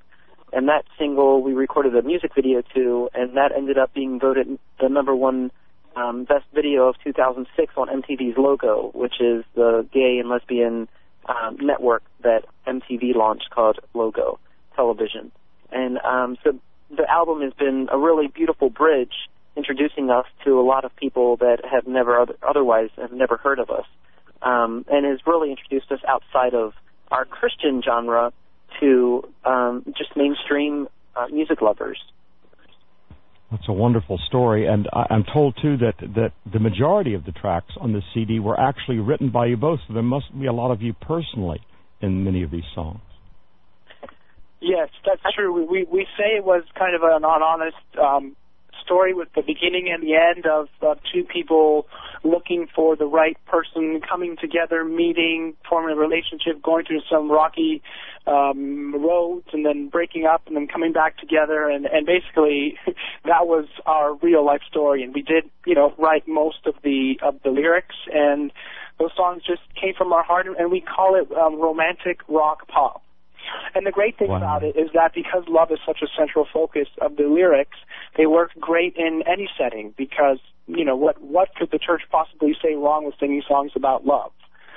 And that single we recorded a music video to, and that ended up being voted the #1 best video of 2006 on MTV's Logo, which is the gay and lesbian network that MTV launched called Logo Television. And so the album has been a really beautiful bridge introducing us to a lot of people that have never otherwise have never heard of us, and has really introduced us outside of our Christian genre to just mainstream music lovers. That's a wonderful story, and I'm told, too, that the majority of the tracks on the CD were actually written by you both, so there must be a lot of you personally in many of these songs. Yes, that's true. We say it was kind of an honest story with the beginning and the end of two people looking for the right person, coming together, meeting, forming a relationship, going through some rocky roads, and then breaking up, and then coming back together, and basically that was our real life story. And we did, write most of the lyrics, and those songs just came from our heart, and we call it romantic rock pop. And the great thing about it is that because love is such a central focus of the lyrics, they work great in any setting because, what could the church possibly say wrong with singing songs about love?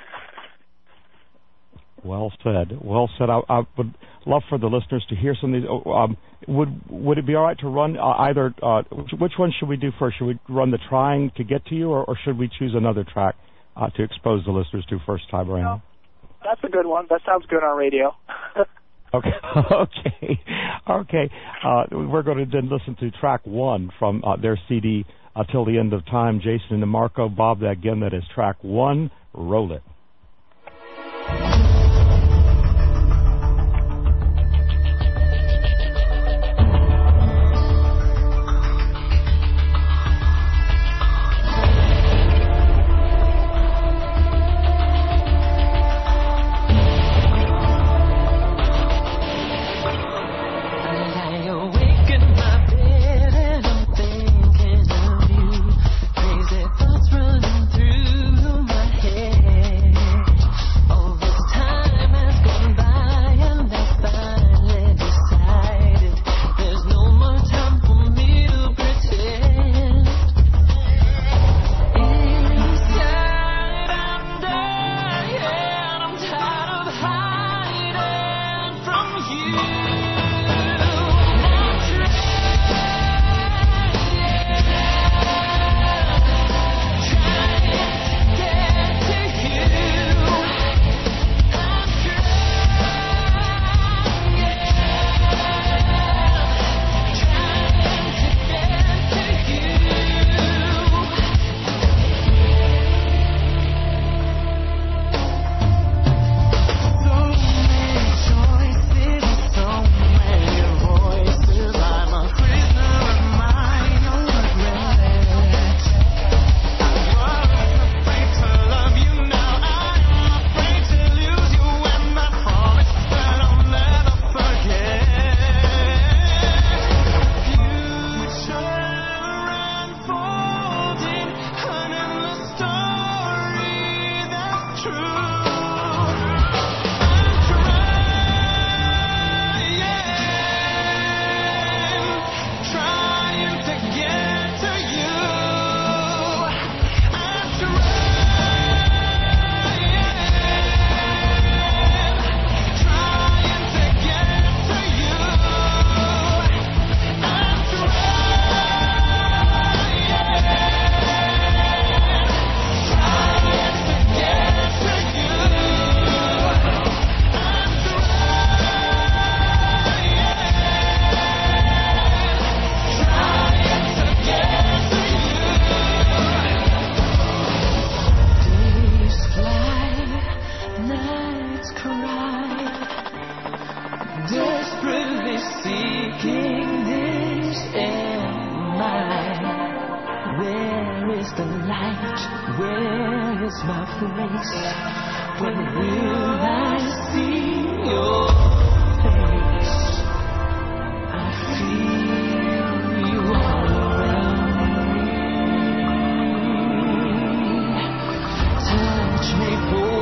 Well said. Well said. I would love for the listeners to hear some of these. Would it be all right to run either? Which one should we do first? Should we run the Trying to Get to You, or should we choose another track to expose the listeners to first time around? That's a good one. That sounds good on radio. Okay. We're going to then listen to track 1 from their CD, Till the End of Time. Jason and DeMarco, Bob, again, that is track 1. Roll it.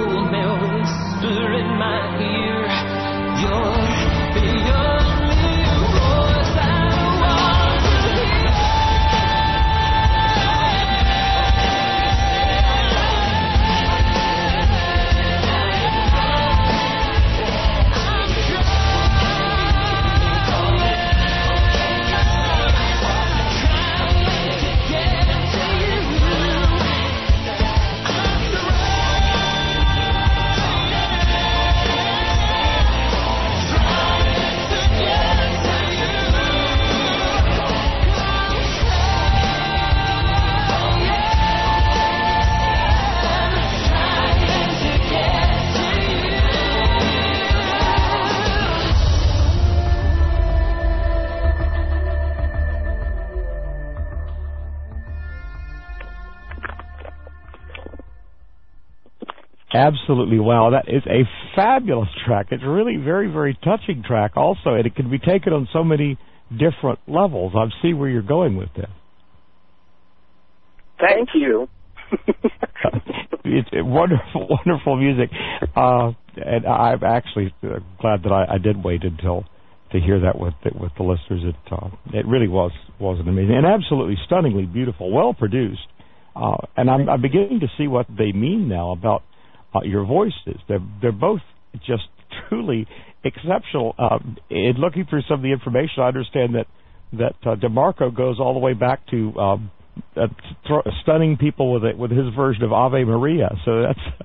Whisper in my ear, you're the only Absolutely. Wow, that is a fabulous track. It's really very, very touching track also, and it can be taken on so many different levels. I see where you're going with this. Thank you. It's wonderful, wonderful music. And I'm actually glad that I did wait until to hear that with the listeners. It really was an amazing and absolutely stunningly beautiful, well produced. And I'm beginning to see what they mean now about your voices. They're both just truly exceptional. In looking through some of the information, I understand that DeMarco goes all the way back to stunning people with his version of Ave Maria. So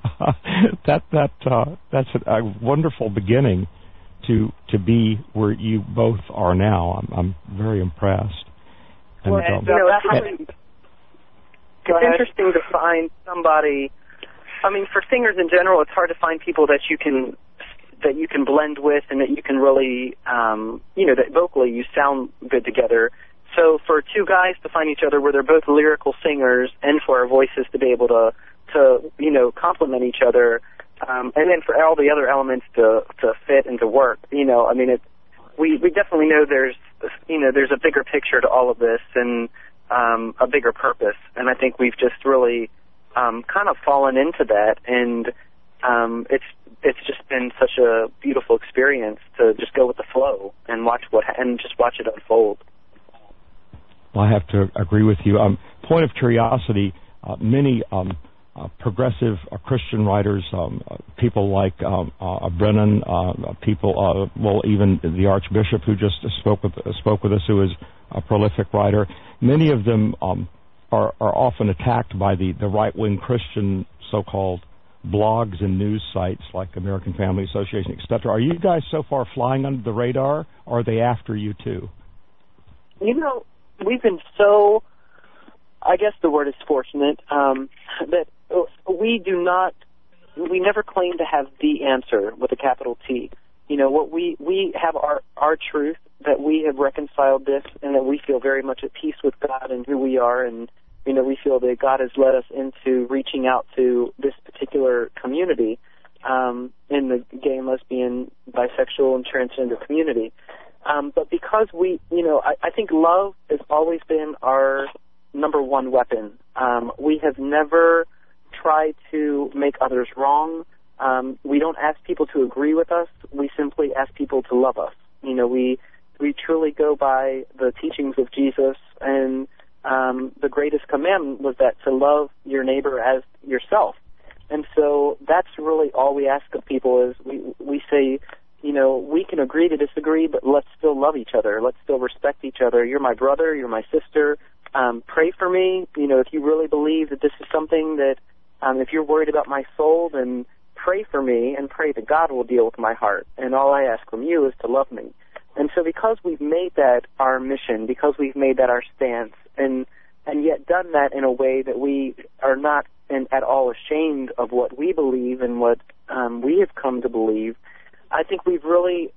that's a wonderful beginning to be where you both are now. I'm very impressed. And, it's interesting to find somebody. I mean, for singers in general, it's hard to find people that you can blend with and that you can really, that vocally you sound good together. So for two guys to find each other where they're both lyrical singers and for our voices to be able to complement each other, and then for all the other elements to fit and to work, we definitely know there's a bigger picture to all of this and a bigger purpose. And I think we've just really kind of fallen into that, and it's just been such a beautiful experience to just go with the flow and watch it unfold. Well, I have to agree with you. Point of curiosity, many progressive Christian writers, people like Brennan, even the Archbishop who just spoke with us, who is a prolific writer. Many of them are often attacked by the right-wing Christian so-called blogs and news sites like American Family Association, etc. Are you guys so far flying under the radar, or are they after you too? We've been so, I guess the word is fortunate, that we never claim to have the answer with a capital T. What we have our truth, that we have reconciled this and that we feel very much at peace with God and who we are, and we feel that God has led us into reaching out to this particular community in the gay, lesbian, bisexual, and transgender community. But because I think love has always been our number one weapon. We have never tried to make others wrong. We don't ask people to agree with us. We simply ask people to love us. We truly go by the teachings of Jesus, and the greatest commandment was that to love your neighbor as yourself. And so that's really all we ask of people is we say, we can agree to disagree, but let's still love each other. Let's still respect each other. You're my brother. You're my sister. Pray for me. If you really believe that this is something that, if you're worried about my soul, then pray for me and pray that God will deal with my heart. And all I ask from you is to love me. And so because we've made that our mission, because we've made that our stance, and yet done that in a way that we are not at all ashamed of what we believe and what we have come to believe, I think we've really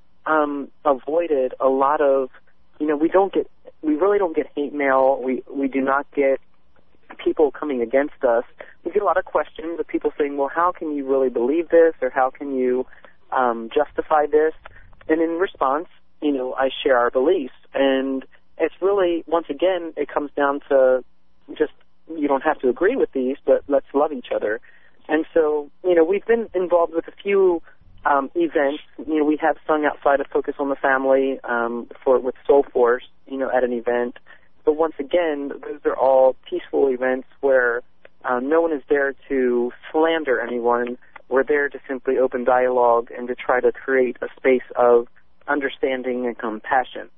avoided a lot of, we really don't get hate mail. We do not get people coming against us. We get a lot of questions of people saying, well, how can you really believe this, or how can you justify this? And in response, I share our beliefs. And it's really, once again, it comes down to just, you don't have to agree with these, but let's love each other. And so, we've been involved with a few events. We have sung outside of Focus on the Family with Soul Force, at an event. But once again, those are all peaceful events where no one is there to slander anyone. We're there to simply open dialogue and to try to create a space of understanding and compassion.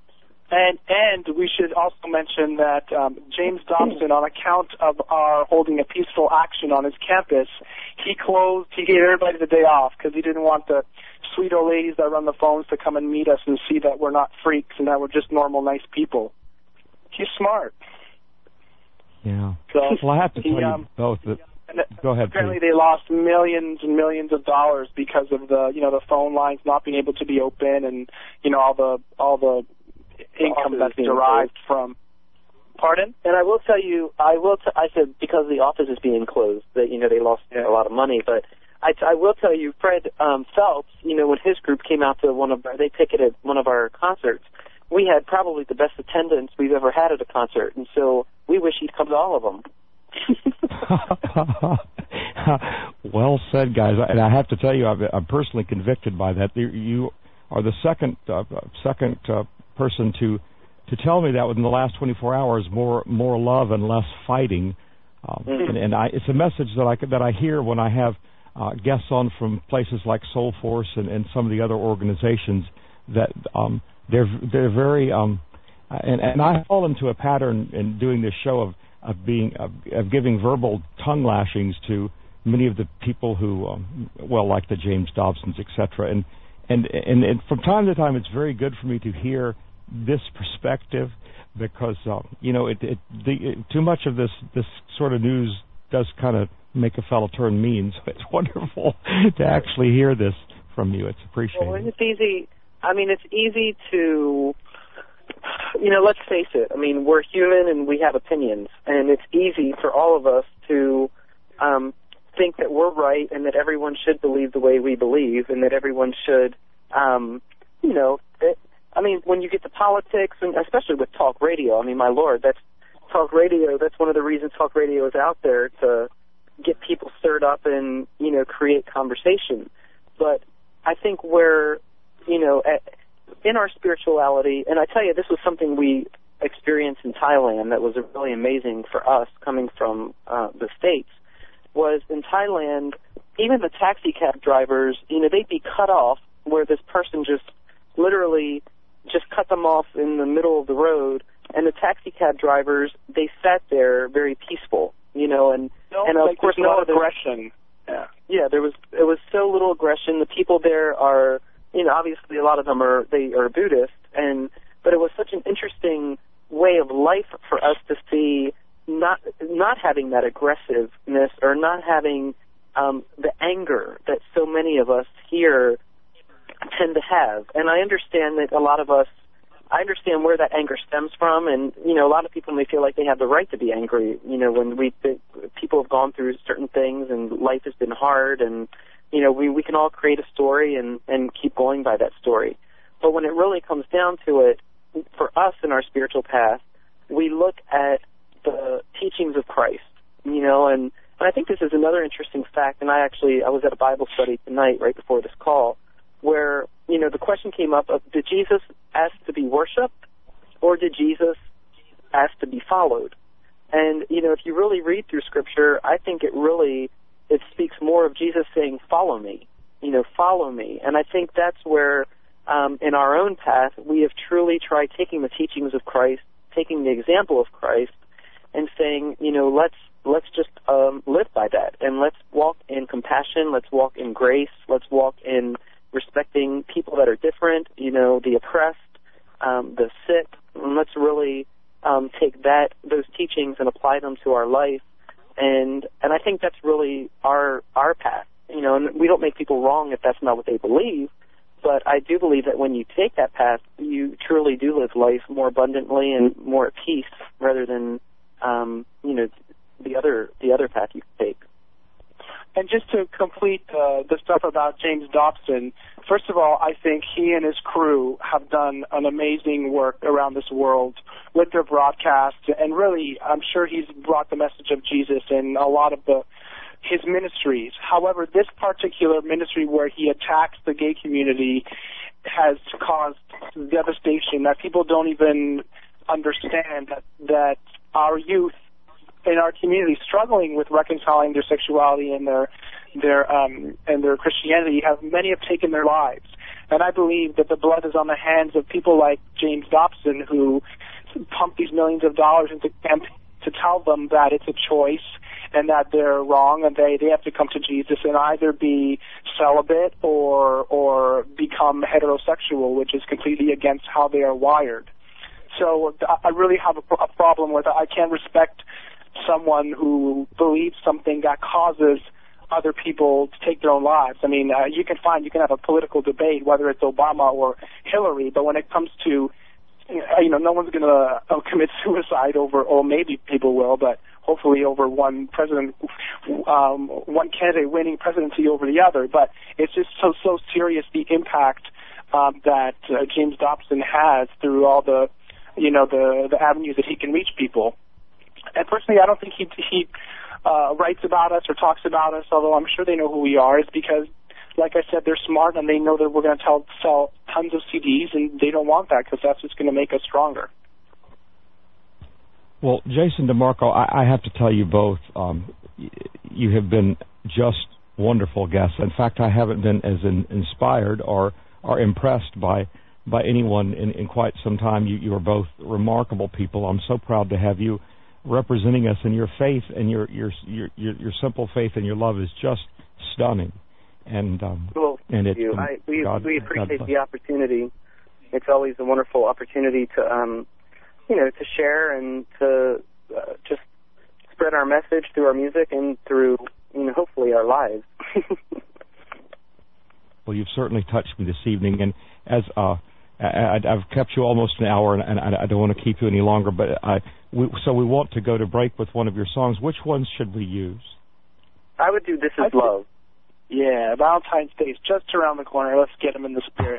And we should also mention that James Dobson, on account of our holding a peaceful action on his campus, he gave everybody the day off because he didn't want the sweet old ladies that run the phones to come and meet us and see that we're not freaks and that we're just normal, nice people. He's smart. Yeah. So, well, I have to tell you both that. Go ahead, apparently please. they lost millions and millions of dollars because of the phone lines not being able to be open, and all the income that's derived from. Pardon? And I will tell you, I said because the office is being closed that they lost a lot of money, but I will tell you, Fred Phelps, when his group came out to they picketed one of our concerts, we had probably the best attendance we've ever had at a concert, and so we wish he'd come to all of them. Well said, guys. And I have to tell you, I'm personally convicted by that. You are the second person to tell me that within the last 24 hours, more love and less fighting. And it's a message that I hear when I have guests on from places like Soul Force and some of the other organizations that they're very and I fall into a pattern in doing this show of giving verbal tongue lashings to many of the people who like the James Dobsons, etc. And from time to time it's very good for me to hear this perspective, because too much of this sort of news does kind of make a fellow turn mean. So it's wonderful to actually hear this from you. It's appreciated. Well, it's easy. I mean, it's easy to, let's face it. I mean, we're human and we have opinions, and it's easy for all of us to think that we're right and that everyone should believe the way we believe, and that everyone should, when you get to politics, and especially with talk radio, I mean, my Lord, that's talk radio. That's one of the reasons talk radio is out there, to get people stirred up and, create conversation. But I think we're, in our spirituality, and I tell you, this was something we experienced in Thailand that was really amazing for us coming from the States, was in Thailand, even the taxi cab drivers, they'd be cut off where this person just literally just cut them off in the middle of the road, and the taxi cab drivers, they sat there very peaceful, and of course no aggression. Yeah, it was so little aggression. The people there are, obviously a lot of them are Buddhist, but it was such an interesting way of life for us to see, not having that aggressiveness, or not having the anger that so many of us here tend to have. And I understand that I understand where that anger stems from, and, a lot of people may feel like they have the right to be angry, when people have gone through certain things and life has been hard, and, we can all create a story and keep going by that story. But when it really comes down to it, for us in our spiritual path, we look at the teachings of Christ, and I think this is another interesting fact, and I was at a Bible study tonight right before this call, where, the question came up of, did Jesus ask to be worshipped, or did Jesus ask to be followed? And, if you really read through Scripture, I think it speaks more of Jesus saying, follow me, follow me. And I think that's where, in our own path, we have truly tried taking the teachings of Christ, taking the example of Christ, and saying, let's just live by that, and let's walk in compassion, let's walk in grace, let's walk in respecting people that are different, the oppressed, the sick, and let's really take those teachings and apply them to our life. And I think that's really our path, and we don't make people wrong if that's not what they believe, but I do believe that when you take that path, you truly do live life more abundantly and more at peace, rather than, the other path you take. And just to complete the stuff about James Dobson, first of all, I think he and his crew have done an amazing work around this world with their broadcasts, and really, I'm sure he's brought the message of Jesus in a lot of his ministries. However, this particular ministry where he attacks the gay community has caused devastation that people don't even understand, that our youth in our community struggling with reconciling their sexuality and their Christianity, many have taken their lives. And I believe that the blood is on the hands of people like James Dobson, who pump these millions of dollars into campaigns to tell them that it's a choice and that they're wrong, and they have to come to Jesus and either be celibate or become heterosexual, which is completely against how they are wired. So I really have a problem with it. I can't respect someone who believes something that causes other people to take their own lives. I mean, you can have a political debate, whether it's Obama or Hillary, but when it comes to, no one's going to commit suicide over, or maybe people will, but hopefully over one candidate winning presidency over the other. But it's just so serious, the impact that James Dobson has through all the avenues that he can reach people. And personally, I don't think he writes about us or talks about us, although I'm sure they know who we are. It's because, like I said, they're smart and they know that we're going to sell tons of CDs, and they don't want that because that's just going to make us stronger. Well, Jason DeMarco, I have to tell you both, you have been just wonderful guests. In fact, I haven't been as inspired or impressed by anyone in quite some time. You are both remarkable people. I'm so proud to have you representing us, and your faith and your simple faith and your love is just stunning. And thank you. We appreciate the opportunity. It's always a wonderful opportunity to to share and to just spread our message through our music and through hopefully our lives. Well, you've certainly touched me this evening, and as I've kept you almost an hour, and I don't want to keep you any longer, but so we want to go to break with one of your songs. Which ones should we use? I would do This Is Love. Yeah, Valentine's Day is just around the corner. Let's get them in the spirit.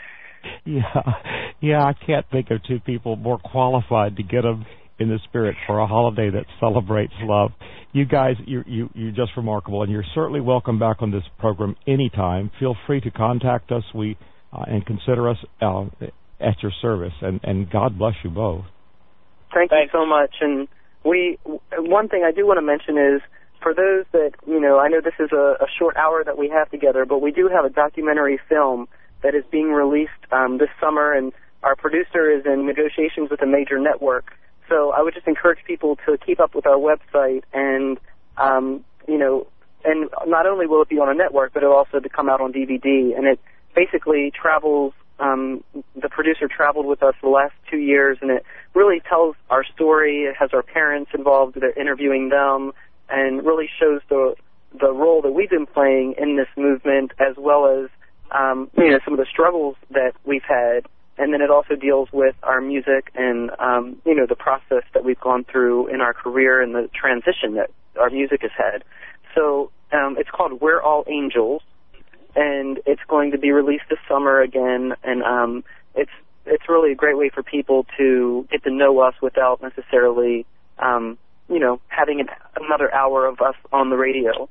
Yeah, I can't think of two people more qualified to get them in the spirit for a holiday that celebrates love. You guys, you're just remarkable, and you're certainly welcome back on this program anytime. Feel free to contact us. And consider us at your service, and God bless you both. Thank you so much. And one thing I do want to mention is, for those that, I know this is a short hour that we have together, but we do have a documentary film that is being released this summer, and our producer is in negotiations with a major network. So I would just encourage people to keep up with our website, and, and not only will it be on a network, but it will also come out on DVD, and it basically travels, the producer traveled with us the last 2 years, and it really tells our story. It has our parents involved. They're interviewing them, and really shows the role that we've been playing in this movement, as well as, some of the struggles that we've had. And then it also deals with our music and, the process that we've gone through in our career and the transition that our music has had. So it's called We're All Angels, and it's going to be released this summer again. And it's really a great way for people to get to know us without necessarily, having another hour of us on the radio.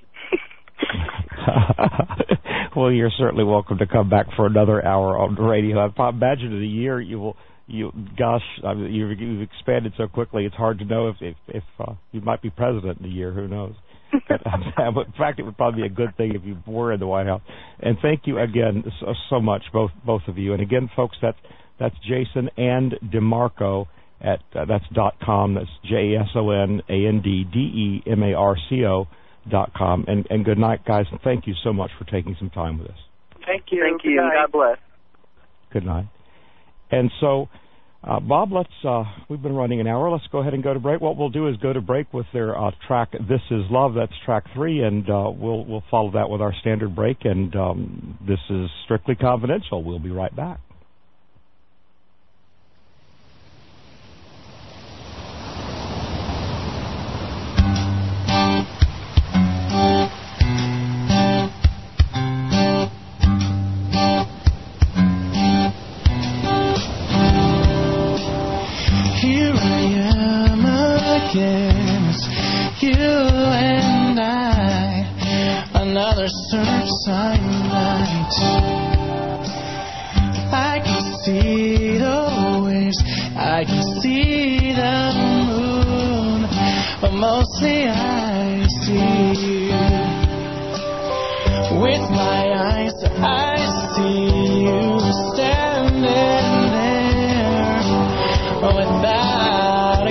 Well, you're certainly welcome to come back for another hour on the radio. I imagine in a year you've expanded so quickly. It's hard to know if you might be president in a year. Who knows? But, in fact, it would probably be a good thing if you were in the White House. And thank you again so much, both of you. And again, folks, that's Jason and DeMarco at that's .com. That's JASONANDDEMARCO.com. And good night, guys. And thank you so much for taking some time with us. Thank you. Thank you. God bless. Good night. And so, Bob, we've been running an hour. Let's go ahead and go to break. What we'll do is go to break with their track, This Is Love. That's track 3, and we'll follow that with our standard break. And this is Strictly Confidential. We'll be right back. Another surfside night, I can see the waves, I can see the moon, but mostly I see you. With my eyes I see you standing there without a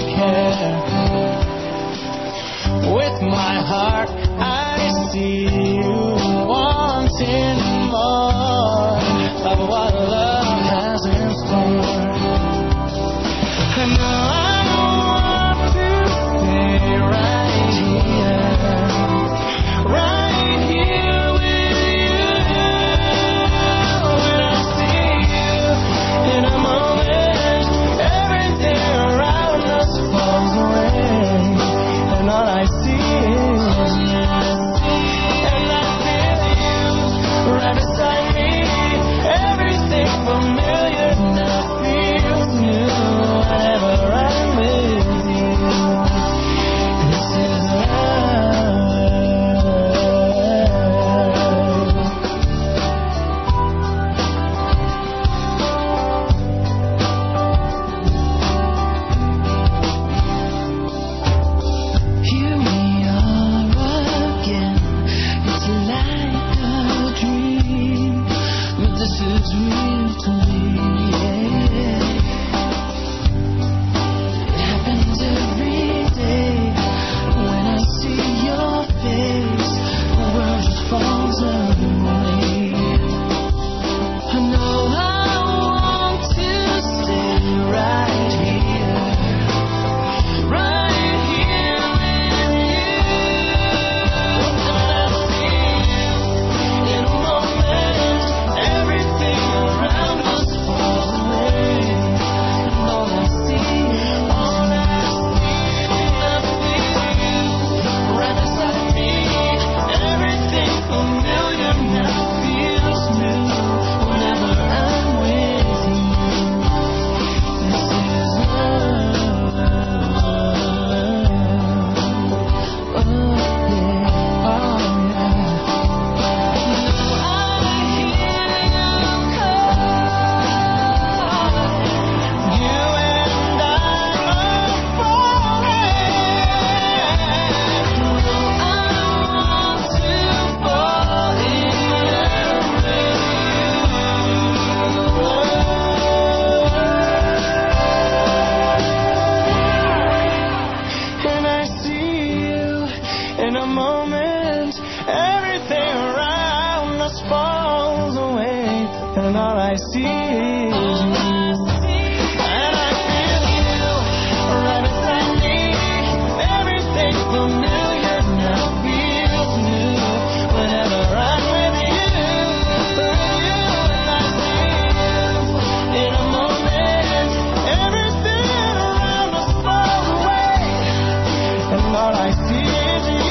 care. With my heart I see you wanting more of what love has in store. And now I want to stay right here with you. When I see you in a moment, everything around us falls away. In a moment, everything around us falls away, and all I see is you. And I feel you right beside me. Everything familiar now feels new. Whenever I'm with you, and I see you. In a moment, everything around us falls away, and all I see is you.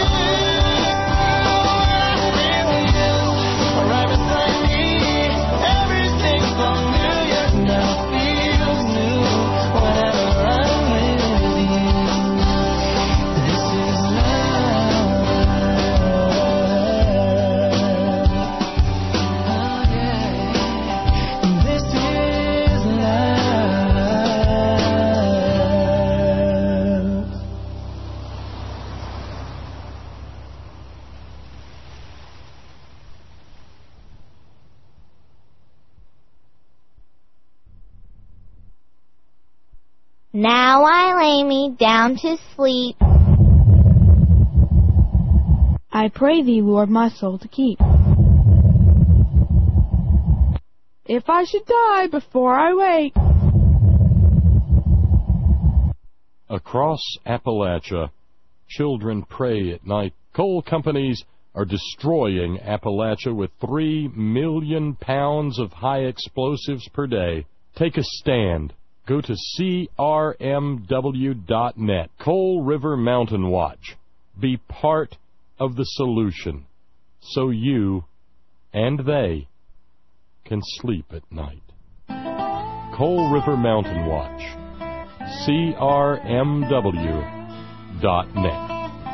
Now I lay me down to sleep. I pray thee, Lord, my soul to keep. If I should die before I wake. Across Appalachia, children pray at night. Coal companies are destroying Appalachia with 3 million pounds of high explosives per day. Take a stand. Go to crmw.net. Coal River Mountain Watch. Be part of the solution so you and they can sleep at night. Coal River Mountain Watch. crmw.net.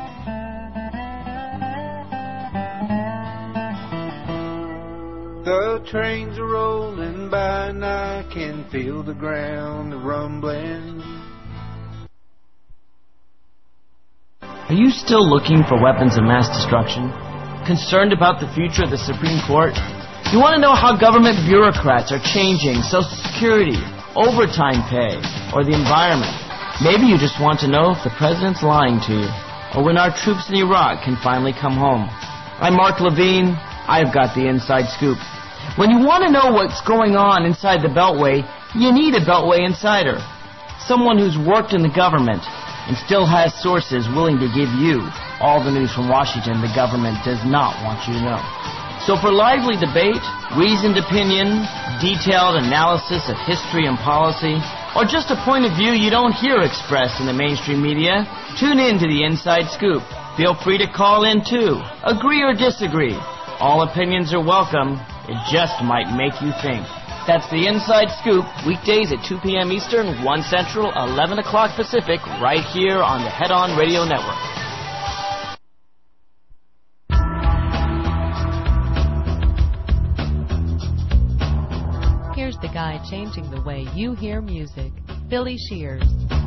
The trains are rolling by and I can feel the ground rumbling. Are you still looking for weapons of mass destruction? Concerned about the future of the Supreme Court? You want to know how government bureaucrats are changing Social Security, overtime pay, or the environment? Maybe you just want to know if the president's lying to you, or when our troops in Iraq can finally come home. I'm Mark Levine. I've got the inside scoop. When you want to know what's going on inside the Beltway, you need a Beltway insider. Someone who's worked in the government and still has sources willing to give you all the news from Washington the government does not want you to know. So for lively debate, reasoned opinion, detailed analysis of history and policy, or just a point of view you don't hear expressed in the mainstream media, tune in to the Inside Scoop. Feel free to call in too. Agree or disagree. All opinions are welcome. It just might make you think. That's the Inside Scoop, weekdays at 2 p.m. Eastern, 1 Central, 11 o'clock Pacific, right here on the Head On Radio Network. Here's the guy changing the way you hear music, Billy Shears.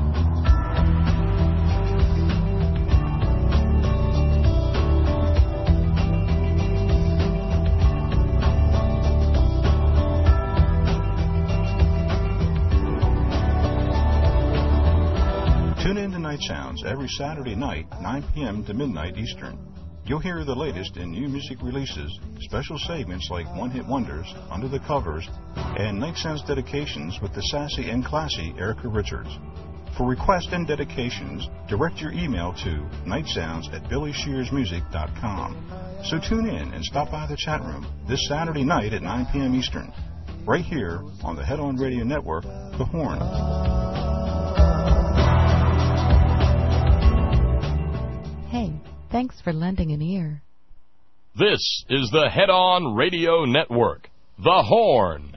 Tune in to Night Sounds every Saturday night, 9 p.m. to midnight Eastern. You'll hear the latest in new music releases, special segments like One-Hit Wonders, Under the Covers, and Night Sounds dedications with the sassy and classy Erica Richards. For requests and dedications, direct your email to nightsounds@billyshearsmusic.com. So tune in and stop by the chat room this Saturday night at 9 p.m. Eastern, right here on the Head On Radio Network, The Horn. Hey, thanks for lending an ear. This is the Head On Radio Network, The Horn.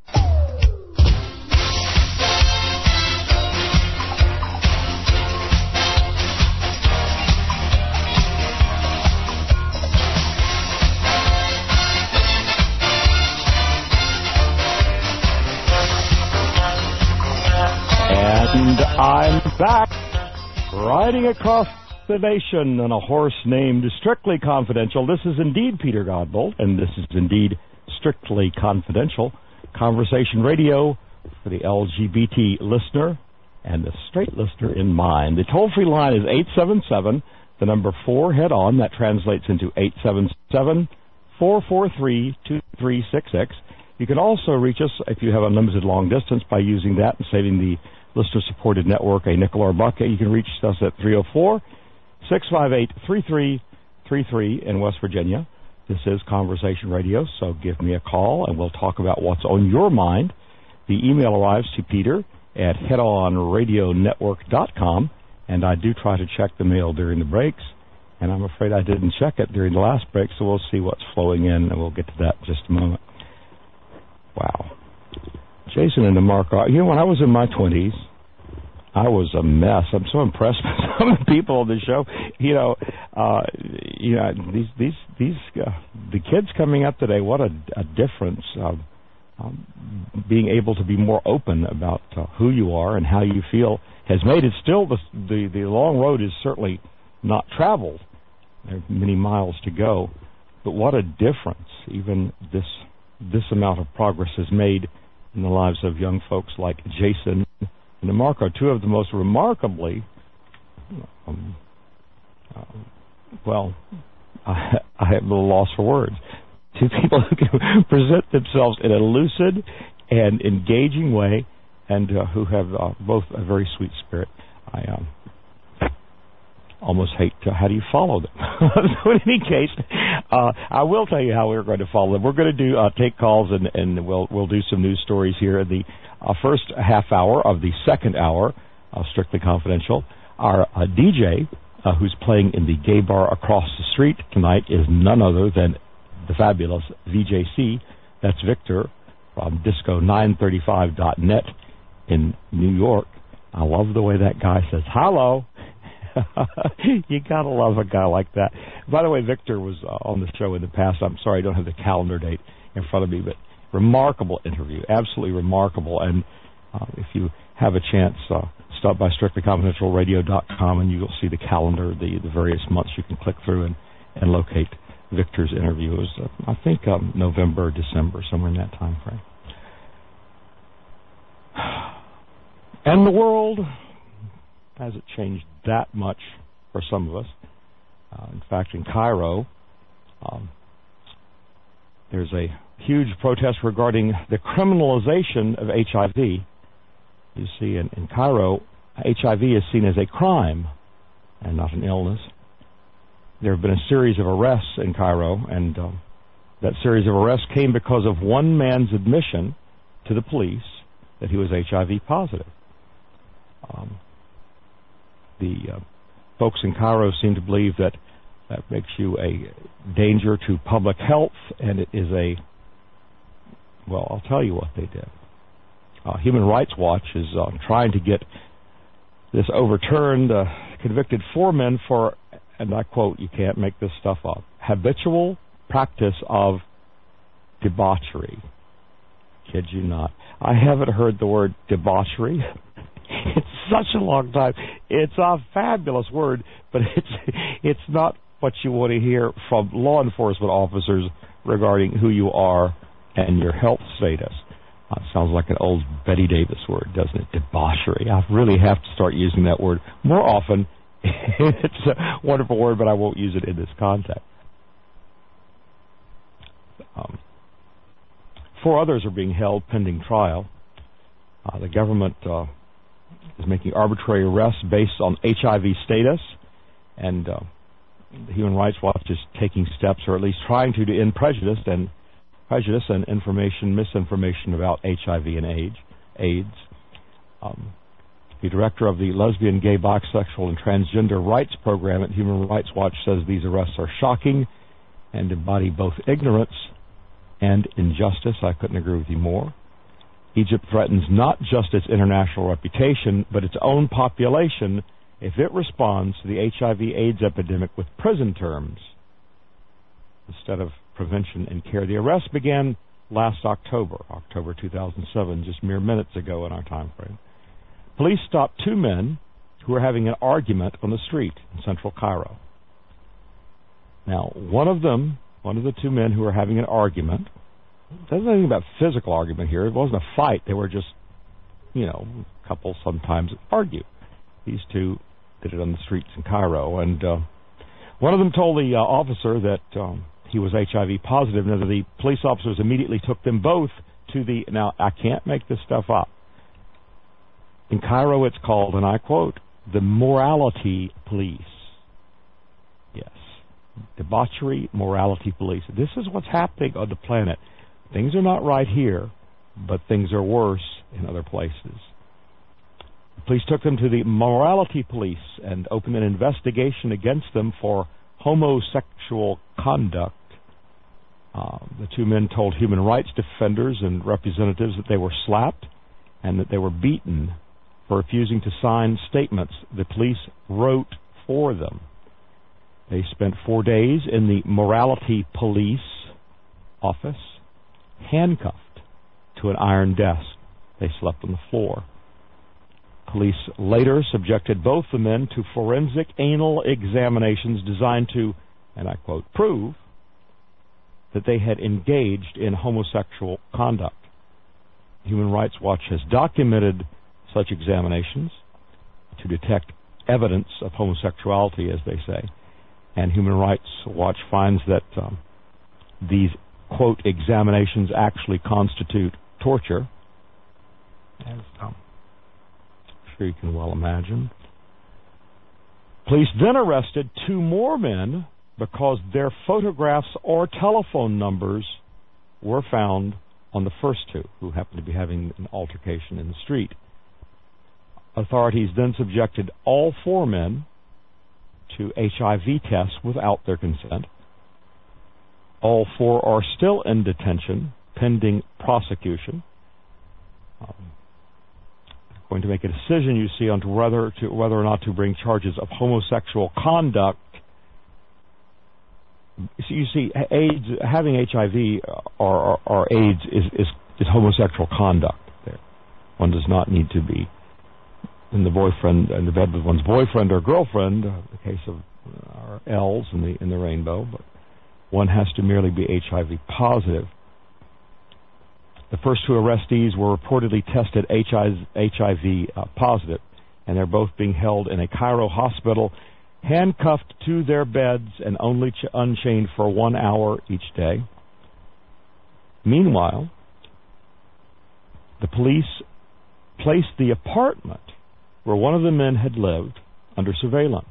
And I'm back, riding across the nation on a horse named Strictly Confidential. This is indeed Peter Godbold, and this is indeed Strictly Confidential, conversation radio for the LGBT listener and the straight listener in mind. The toll-free line is the number 4, head on. That translates into 877-443-2366. You can also reach us if you have unlimited long distance by using that and saving the listener-supported network a nickel or a buck. You can reach us at 304-658-3333 in West Virginia. This is Conversation Radio, so give me a call and we'll talk about what's on your mind. The email arrives to Peter at headonradionetwork.com, and I do try to check the mail during the breaks, and I'm afraid I didn't check it during the last break, so we'll see what's flowing in, and we'll get to that in just a moment. Wow. Jason and DeMarco, when I was in my 20s, I was a mess. I'm so impressed with some of the people on the show. The kids coming up today, what a difference. Being able to be more open about who you are and how you feel has made it. Still, the long road is certainly not traveled. There are many miles to go, but what a difference even this amount of progress has made in the lives of young folks like Jason and DeMarco, two of the most remarkably, I have a little loss for words. Two people who can present themselves in a lucid and engaging way, and who have both a very sweet spirit. I almost hate how do you follow them? So in any case, I will tell you how we're going to follow them. We're going to do take calls, and we'll do some news stories here in the first half hour of the second hour of Strictly Confidential. Our DJ, who's playing in the gay bar across the street tonight, is none other than the fabulous VJC. That's Victor from Disco935.net in New York. I love the way that guy says hello. You gotta love a guy like that. By the way, Victor was on the show in the past. I'm sorry I don't have the calendar date in front of me, but remarkable interview, absolutely remarkable. And if you have a chance, stop by strictlyconfidentialradio.com and you'll see the calendar, the various months you can click through and locate Victor's interview. It was, I think, November or December, somewhere in that time frame. And the world hasn't changed that much for some of us. In fact, in Cairo, there's a huge protest regarding the criminalization of HIV. You see, in Cairo, HIV is seen as a crime and not an illness. There have been a series of arrests in Cairo, and that series of arrests came because of one man's admission to the police that he was HIV positive. The folks in Cairo seem to believe that makes you a danger to public health, and it is I'll tell you what they did. Human Rights Watch is trying to get this overturned, convicted 4 men for, and I quote, you can't make this stuff up, habitual practice of debauchery. Kid you not. I haven't heard the word debauchery. It's such a long time. It's a fabulous word, but it's not what you want to hear from law enforcement officers regarding who you are and your health status. It sounds like an old Betty Davis word, doesn't it? Debauchery. I really have to start using that word more often. It's a wonderful word, but I won't use it in this context. 4 others are being held pending trial. The government is making arbitrary arrests based on HIV status, and the Human Rights Watch is taking steps, or at least trying to end prejudice and misinformation about HIV and AIDS. The director of the Lesbian, Gay, Bisexual, and Transgender Rights Program at Human Rights Watch says these arrests are shocking and embody both ignorance and injustice. I couldn't agree with you more. Egypt threatens not just its international reputation, but its own population if it responds to the HIV/AIDS epidemic with prison terms instead of prevention and care. The arrest began last October 2007, just mere minutes ago in our time frame. Police stopped 2 men who were having an argument on the street in central Cairo. Now, one of the 2 men who were having an argument, there's nothing about physical argument here. It wasn't a fight. They were just, couples sometimes argue. These 2 did it on the streets in Cairo, and One of them told the officer that he was HIV positive. Now, the police officers immediately took them both to the... Now, I can't make this stuff up. In Cairo, it's called, and I quote, the morality police. Yes. Debauchery morality police. This is what's happening on the planet. Things are not right here, but things are worse in other places. The police took them to the morality police and opened an investigation against them for homosexual conduct. The two men told human rights defenders and representatives that they were slapped and that they were beaten for refusing to sign statements the police wrote for them. They spent 4 days in the morality police office, handcuffed to an iron desk. They slept on the floor. Police later subjected both the men to forensic anal examinations designed to, and I quote, prove that they had engaged in homosexual conduct. Human Rights Watch has documented such examinations to detect evidence of homosexuality, as they say, and Human Rights Watch finds that these, quote, examinations actually constitute torture, as I'm sure you can well imagine. Police then arrested 2 more men because their photographs or telephone numbers were found on the first 2, who happened to be having an altercation in the street. Authorities then subjected all 4 men to HIV tests without their consent. All 4 are still in detention, pending prosecution. Going to make a decision, you see, on whether or not to bring charges of homosexual conduct. You see, AIDS, having HIV or AIDS is homosexual conduct. There, one does not need to be in the bed with one's boyfriend or girlfriend. The case of our L's in the rainbow, but one has to merely be HIV positive. The first 2 arrestees were reportedly tested HIV positive, and they're both being held in a Cairo hospital, handcuffed to their beds and only unchained for 1 hour each day. Meanwhile, the police placed the apartment where one of the men had lived under surveillance,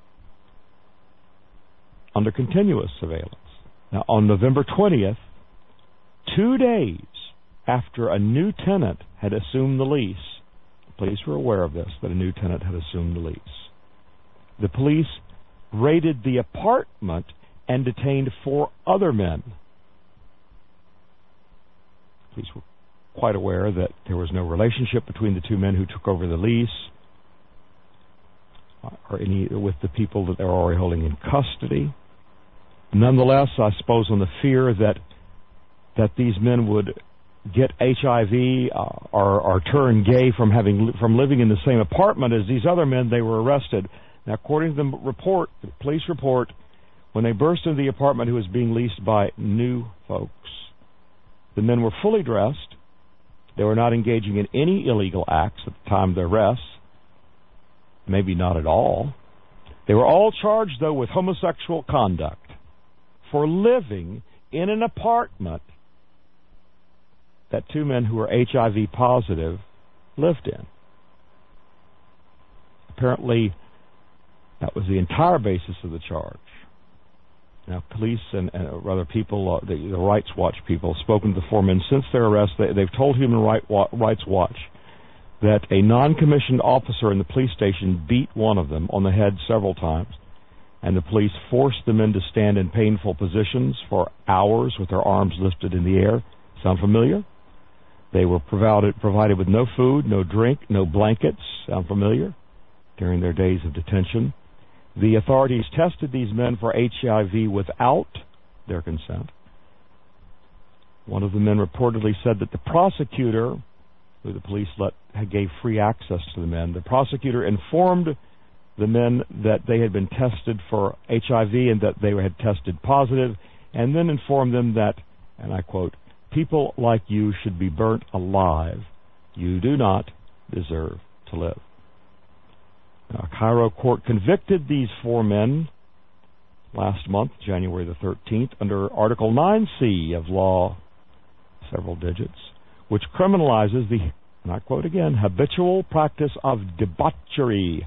under continuous surveillance. Now, on November 20th, 2 days after a new tenant had assumed the lease, the police were aware of this, that a new tenant had assumed the lease. The police raided the apartment and detained 4 other men. Police were quite aware that there was no relationship between the 2 men who took over the lease or any with the people that they were already holding in custody. Nonetheless, I suppose on the fear that these men would get HIV or turn gay from living in the same apartment as these other men, they were arrested. Now, according to the police report, when they burst into the apartment who was being leased by new folks, the men were fully dressed. They were not engaging in any illegal acts at the time of their arrest. Maybe not at all. They were all charged, though, with homosexual conduct for living in an apartment that 2 men who were HIV positive lived in. Apparently, that was the entire basis of the charge. Now, police and rather people, the Rights Watch people, have spoken to the 4 men since their arrest. They've told Human Rights Watch that a non-commissioned officer in the police station beat one of them on the head several times, and the police forced the men to stand in painful positions for hours with their arms lifted in the air. Sound familiar? They were provided with no food, no drink, no blankets. Sound familiar? During their days of detention. The authorities tested these men for HIV without their consent. One of the men reportedly said that the prosecutor, who the police gave free access to the men, the prosecutor informed the men that they had been tested for HIV and that they had tested positive, and then informed them that, and I quote, "People like you should be burnt alive. You do not deserve to live." Now, a Cairo court convicted these 4 men last month, January the 13th, under Article 9C of law, several digits, which criminalizes the, and I quote again, habitual practice of debauchery.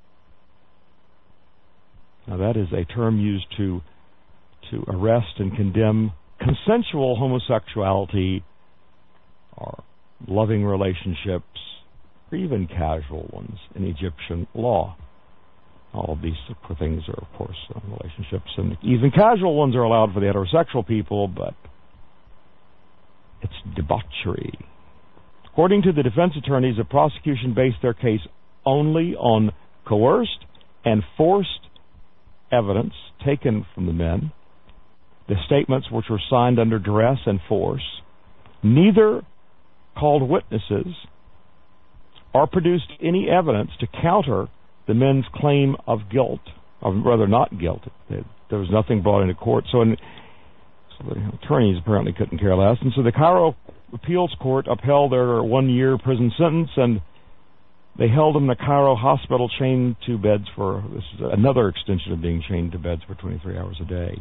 Now that is a term used to arrest and condemn consensual homosexuality or loving relationships, or even casual ones in Egyptian law. All of these things are, of course, relationships, and even casual ones are allowed for the heterosexual people, but it's debauchery. According to the defense attorneys, the prosecution based their case only on coerced and forced evidence taken from the men, the statements which were signed under duress and force, neither called witnesses or produced any evidence to counter the men's claim of guilt, or rather not guilt. There was nothing brought into court, so the attorneys apparently couldn't care less, and so the Cairo Appeals Court upheld their 1-year prison sentence, and they held them in the Cairo hospital chained to beds for, this is another extension of being chained to beds for 23 hours a day.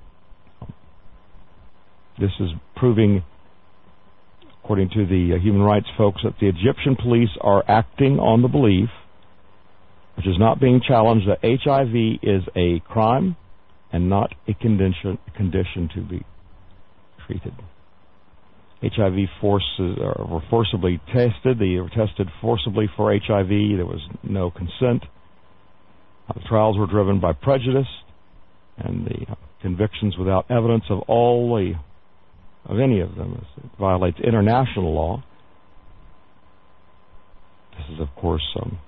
This is proving, according to the human rights folks, that the Egyptian police are acting on the belief, which is not being challenged, that HIV is a crime and not a condition to be treated. HIV were forcibly tested. They were tested forcibly for HIV. There was no consent. The trials were driven by prejudice, and the convictions without evidence of any of them. It violates international law. This is, of course,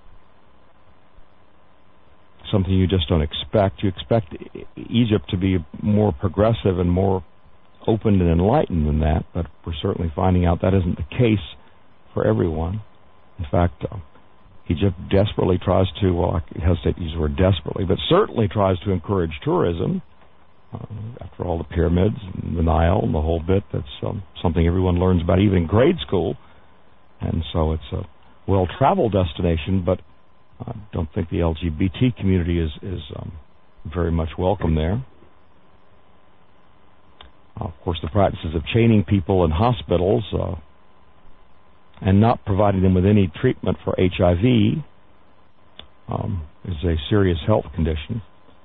something you just don't expect. You expect Egypt to be more progressive and more open and enlightened than that, but we're certainly finding out that isn't the case for everyone. In fact, Egypt desperately tries to, well, I hesitate to use the word desperately, but certainly tries to encourage tourism. After all, the pyramids, and the Nile, and the whole bit, that's something everyone learns about, even in grade school. And so it's a well-traveled destination, but I don't think the LGBT community is very much welcome there. Of course, the practices of chaining people in hospitals and not providing them with any treatment for HIV is a serious health condition.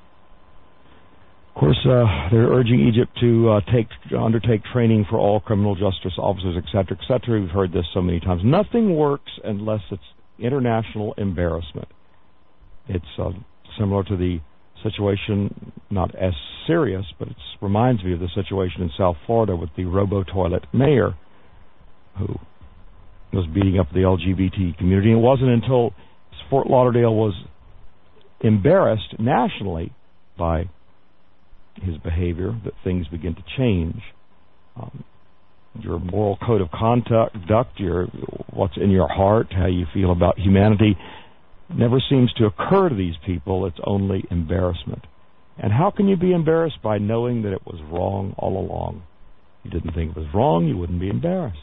Of course, they're urging Egypt to undertake training for all criminal justice officers, etc., etc. We've heard this so many times. Nothing works unless it's international embarrassment. It's similar to the situation, not as serious, but it reminds me of the situation in South Florida with the robo-toilet mayor who was beating up the LGBT community. It wasn't until Fort Lauderdale was embarrassed nationally by his behavior that things begin to change. Your moral code of conduct, what's in your heart, how you feel about humanity, never seems to occur to these people. It's only embarrassment. And how can you be embarrassed? By knowing that it was wrong all along. If you didn't think it was wrong, you wouldn't be embarrassed.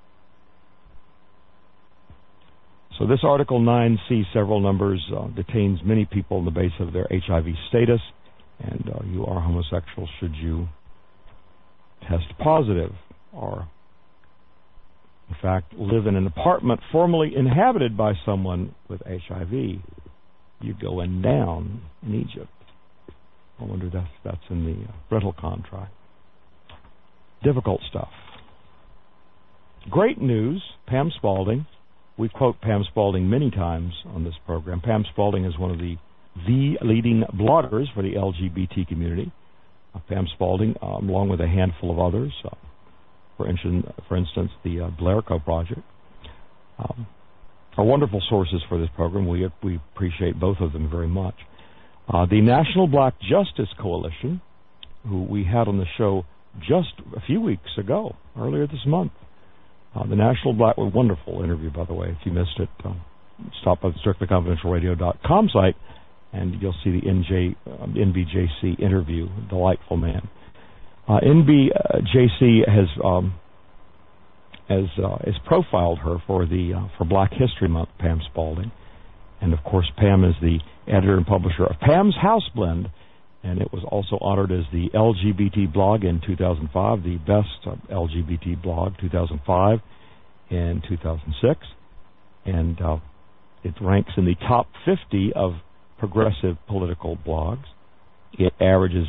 So this Article 9C, several numbers, detains many people on the basis of their HIV status, and you are homosexual should you test positive or, in fact, live in an apartment formerly inhabited by someone with HIV. You go down in Egypt. I wonder if that's in the rental contract. Difficult stuff. Great news, Pam Spaulding. We quote Pam Spaulding many times on this program. Pam Spaulding is one of the leading bloggers for the LGBT community. Pam Spaulding, along with a handful of others, for instance, the Blairco Project, are wonderful sources for this program. We appreciate both of them very much. The National Black Justice Coalition, who we had on the show just a few weeks ago, earlier this month. The National Black, wonderful interview, by the way. If you missed it, stop by the strictlyconfidentialradio.com site, and you'll see the NBJC interview. Delightful man. NBJC has profiled her for Black History Month, Pam Spaulding, and of course Pam is the editor and publisher of Pam's House Blend, and it was also honored as the LGBT blog in 2005, the best LGBT blog 2005 and 2006, and it ranks in the top 50 of progressive political blogs. It averages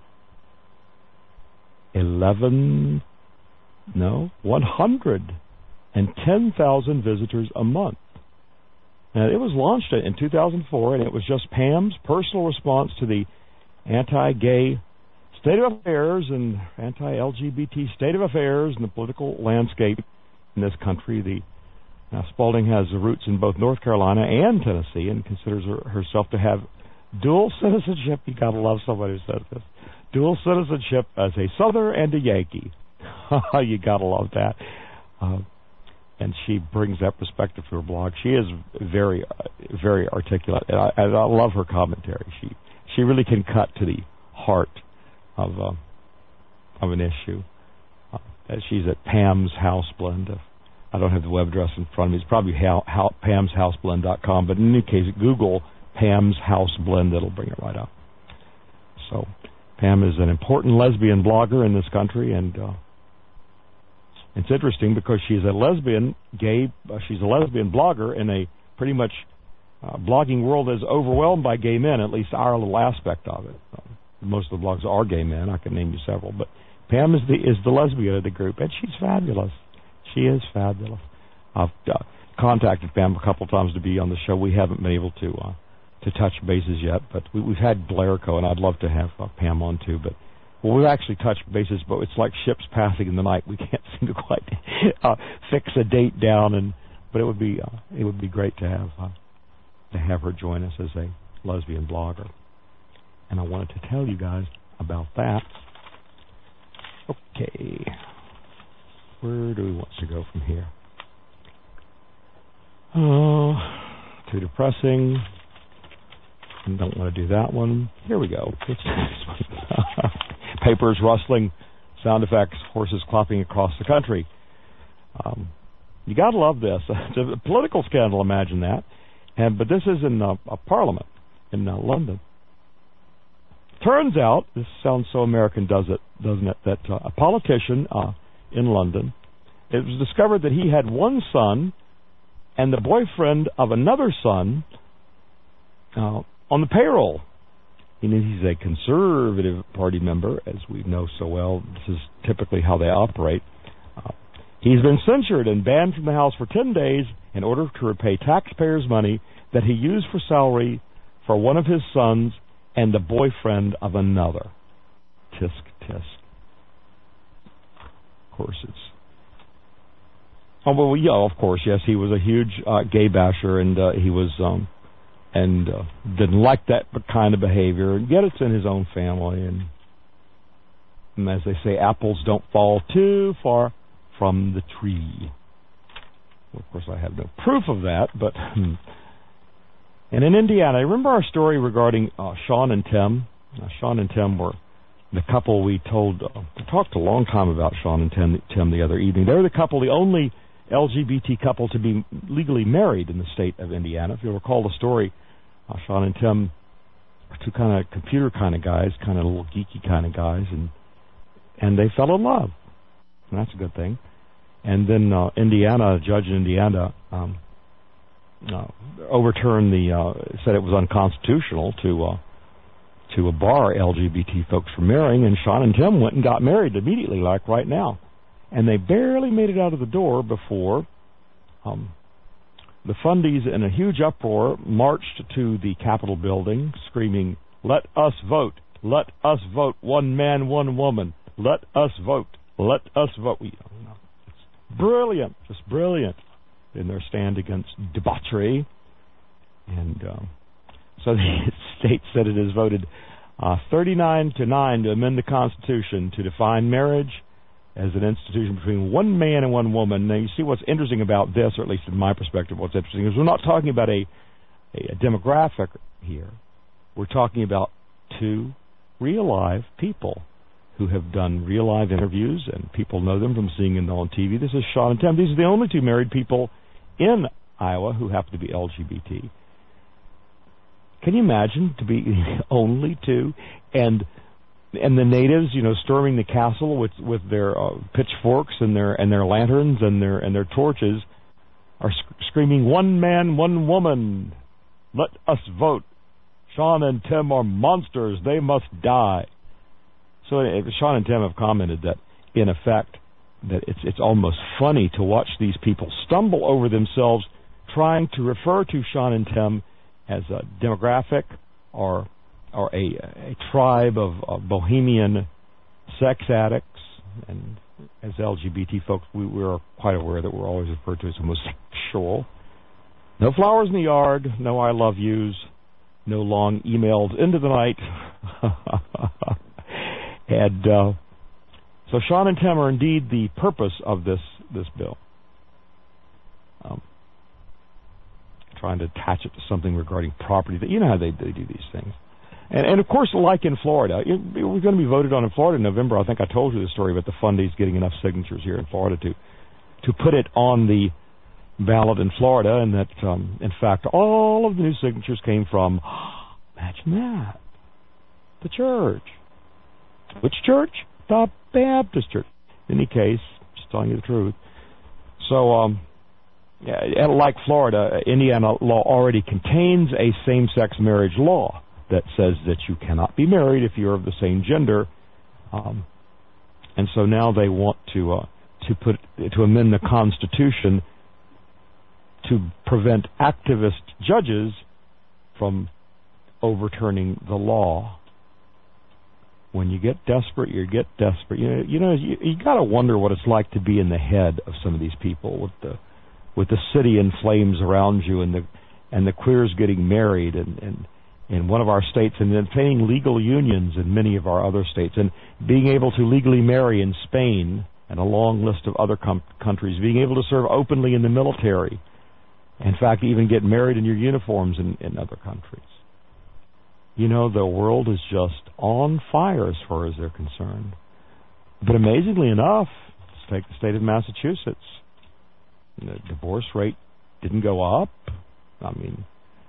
110,000 visitors a month. Now, it was launched in 2004, and it was just Pam's personal response to the anti-gay state of affairs and anti-LGBT state of affairs in the political landscape in this country. Spalding has roots in both North Carolina and Tennessee and considers herself to have dual citizenship. You gotta love somebody who says this. Dual citizenship as a Southerner and a Yankee. You gotta love that. And she brings that perspective to her blog. She is very, very articulate, and I love her commentary. She really can cut to the heart of an issue. She's at Pam's House Blend. I don't have the web address in front of me. It's probably pamsHouseblend.com, but in any case, Google Pam's House Blend. It'll bring it right up. So Pam is an important lesbian blogger in this country, and it's interesting because she's a lesbian blogger in a pretty much blogging world that is overwhelmed by gay men, at least our little aspect of it. Most of the blogs are gay men. I can name you several, but Pam is the lesbian of the group, and she's fabulous. She is fabulous. I've contacted Pam a couple times to be on the show. We haven't been able to touch bases yet, but we've had Blairco, and I'd love to have Pam on too. But we've actually touched bases, but it's like ships passing in the night. We can't seem to quite fix a date down, but it would be great to have her join us as a lesbian blogger. And I wanted to tell you guys about that. Okay. Where do we want to go from here? Oh, too depressing. I don't want to do that one. Here we go. Papers rustling, sound effects, horses clopping across the country. You got to love this. It's a political scandal, imagine that. But this is in a parliament in London. Turns out, this sounds so American, doesn't it, that a politician in London, it was discovered that he had one son and the boyfriend of another son on the payroll. He's a Conservative Party member, as we know so well. This is typically how they operate. He's been censured and banned from the House for 10 days in order to repay taxpayers' money that he used for salary for one of his sons and the boyfriend of another. Tisk, tisk. Of course, it's... Oh, well, yeah, of course, yes, he was a huge gay basher, and he was... didn't like that kind of behavior, and yet it's in his own family, and as they say, apples don't fall too far from the tree. Well, of course, I have no proof of that, but... And in Indiana, remember our story regarding Sean and Tim? Sean and Tim were the couple we talked a long time about Sean and Tim the other evening. They were the couple, the only LGBT couple to be legally married in the state of Indiana. If you'll recall the story, Sean and Tim are two kind of computer kind of guys, kind of little geeky kind of guys, and they fell in love. And that's a good thing. And then Indiana, a judge in Indiana, overturned said it was unconstitutional to bar LGBT folks from marrying, and Sean and Tim went and got married immediately, like right now. And they barely made it out of the door before the Fundies, in a huge uproar, marched to the Capitol building, screaming, "Let us vote! Let us vote! One man, one woman! Let us vote! Let us vote!" It's brilliant, just brilliant, in their stand against debauchery. And so the state Senate has voted 39-9 to amend the Constitution to define marriage as an institution between one man and one woman. Now, you see what's interesting about this, or at least in my perspective, what's interesting is we're not talking about a demographic here. We're talking about two real live people who have done real live interviews, and people know them from seeing them on TV. This is Sean and Tim. These are the only two married people in Iowa who happen to be LGBT. Can you imagine to be only two, and the natives, storming the castle with their pitchforks and their lanterns and their torches, are screaming, "One man, one woman, let us vote. Sean and Tim are monsters; they must die." So Sean and Tim have commented that, in effect, that it's almost funny to watch these people stumble over themselves trying to refer to Sean and Tim as a demographic or a tribe of bohemian sex addicts. And as LGBT folks, we're quite aware that we're always referred to as homosexual. No flowers in the yard, no I love yous, no long emails into the night. And so Sean and Tim are indeed the purpose of this bill. Trying to attach it to something regarding property. You know how they do these things. And of course, like in Florida, we're going to be voted on in Florida in November. I think I told you the story about the fundies getting enough signatures here in Florida to put it on the ballot in Florida, and that, in fact, all of the new signatures came from, imagine that, the church. Which church? The Baptist Church. In any case, just telling you the truth. So, like Florida, Indiana law already contains a same-sex marriage law that says that you cannot be married if you're of the same gender, and so now they want to amend the Constitution to prevent activist judges from overturning the law. When you get desperate, you get desperate. You got to wonder what it's like to be in the head of some of these people with the city in flames around you, and the queers getting married in one of our states, and obtaining legal unions in many of our other states, and being able to legally marry in Spain and a long list of other countries, being able to serve openly in the military, in fact, even get married in your uniforms in other countries. The world is just on fire as far as they're concerned. But amazingly enough, let's take the state of Massachusetts. The divorce rate didn't go up. I mean,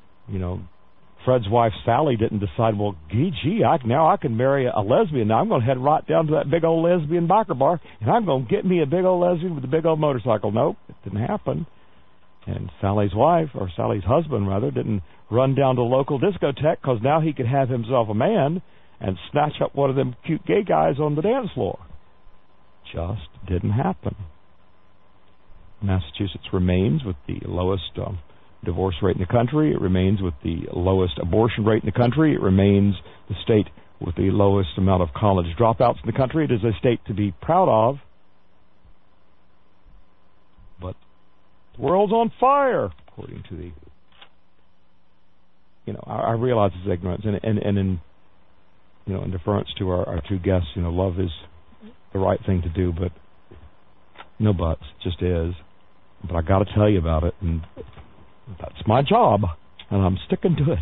Fred's wife Sally didn't decide, well, now I can marry a lesbian. Now I'm going to head right down to that big old lesbian biker bar, and I'm going to get me a big old lesbian with a big old motorcycle. Nope, it didn't happen. And Sally's husband, didn't run down to a local discotheque because now he could have himself a man and snatch up one of them cute gay guys on the dance floor. Just didn't happen. Massachusetts remains with the lowest divorce rate in the country. It remains with the lowest abortion rate in the country. It remains the state with the lowest amount of college dropouts in the country. It is a state to be proud of. But the world's on fire, according to the... I realize it's ignorance, and in deference to our two guests, love is the right thing to do, but no buts, it just is. But I got to tell you about it, and that's my job, and I'm sticking to it.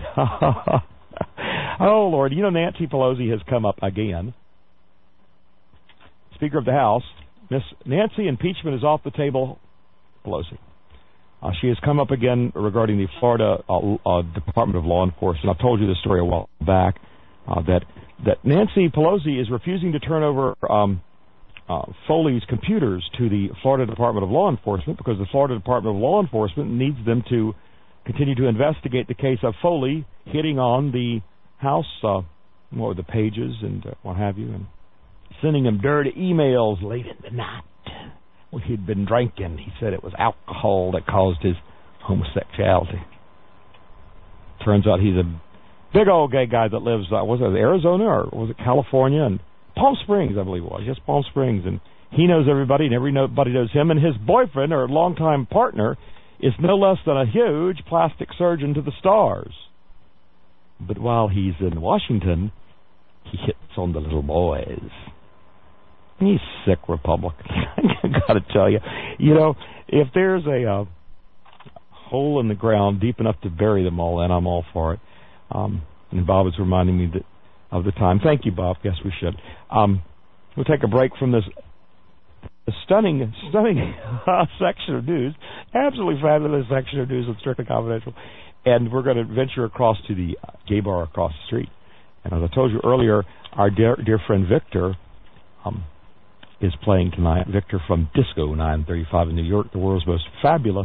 Oh, Lord, Nancy Pelosi has come up again. Speaker of the House, Miss Nancy, impeachment is off the table. Pelosi. She has come up again regarding the Florida Department of Law Enforcement. I've told you this story a while back, that Nancy Pelosi is refusing to turn over Foley's computers to the Florida Department of Law Enforcement because the Florida Department of Law Enforcement needs them to continue to investigate the case of Foley hitting on the House, the pages and what have you, and sending him dirty emails late in the night. Well, he'd been drinking. He said it was alcohol that caused his homosexuality. Turns out he's a big old gay guy that lives, was it Arizona or was it California? And Palm Springs, I believe it was. Yes, Palm Springs. And he knows everybody, and everybody knows him. And his boyfriend, or longtime partner, is no less than a huge plastic surgeon to the stars. But while he's in Washington, he hits on the little boys. He's sick Republican. I got to tell you, if there's a hole in the ground deep enough to bury them all in, I'm all for it. And Bob is reminding me of the time. Thank you, Bob. Yes, we should. We'll take a break from this stunning section of news. Absolutely fabulous section of news with Strictly Confidential. And we're going to venture across to the gay bar across the street. And as I told you earlier, our dear friend Victor is playing tonight. Victor from Disco 935 in New York, the world's most fabulous.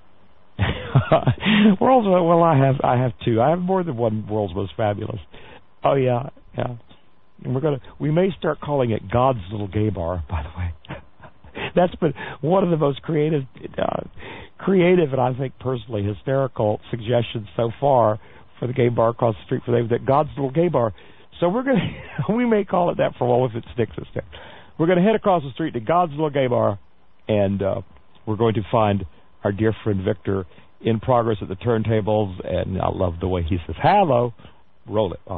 Well, I have two. I have more than one world's most fabulous. Oh yeah. And we may start calling it God's Little Gay Bar, by the way. That's been one of the most creative and I think personally hysterical suggestions so far for the gay bar across the street for them, that God's Little Gay Bar. So we may call it that for a while if it sticks. We're going to head across the street to God's Little Gay Bar, and we're going to find our dear friend Victor in progress at the turntables, and I love the way he says, hello, roll it.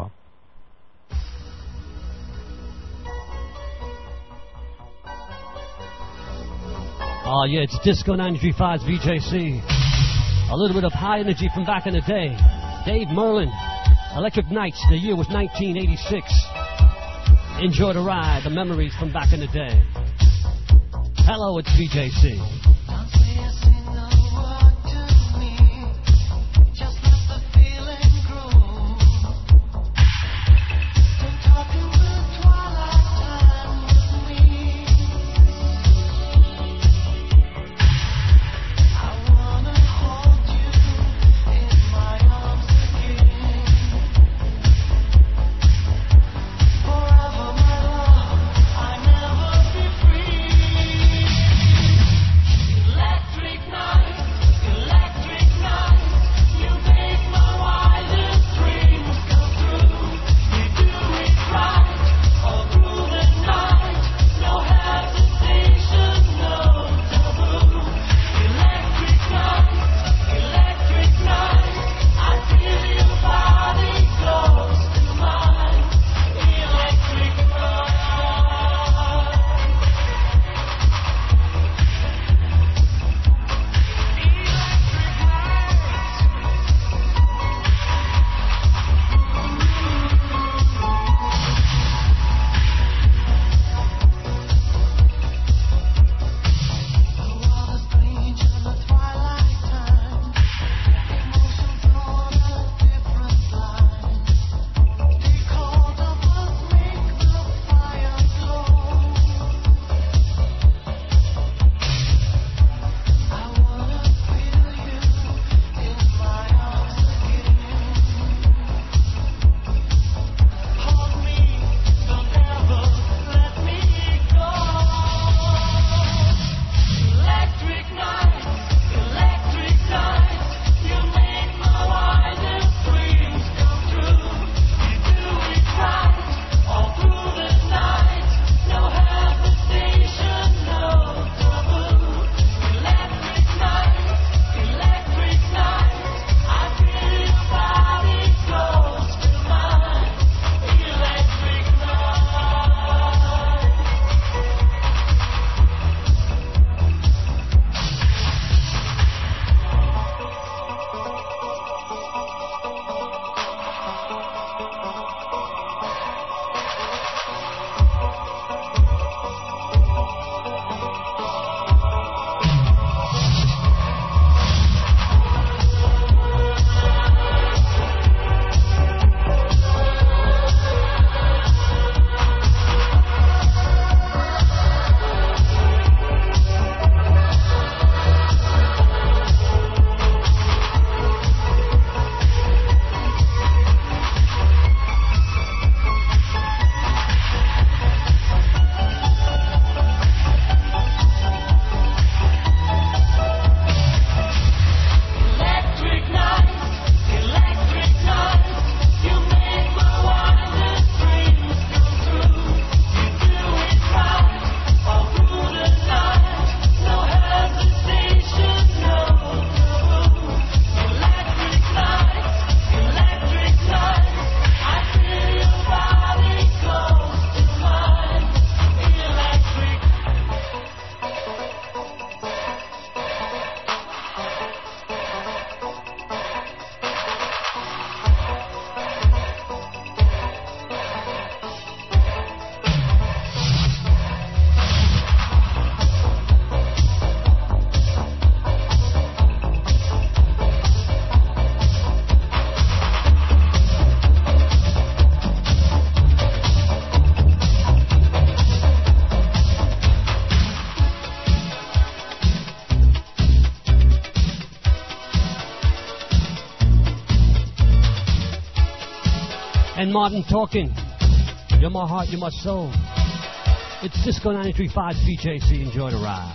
Oh, yeah, it's Disco 93.5's VJC. A little bit of high energy from back in the day. Dave Merlin, Electric Nights, the year was 1986. Enjoy the ride, the memories from back in the day. Hello, it's VJC. Dean Martin talking. You're my heart, you're my soul. It's Cisco 93.5 VJC. Enjoy the ride.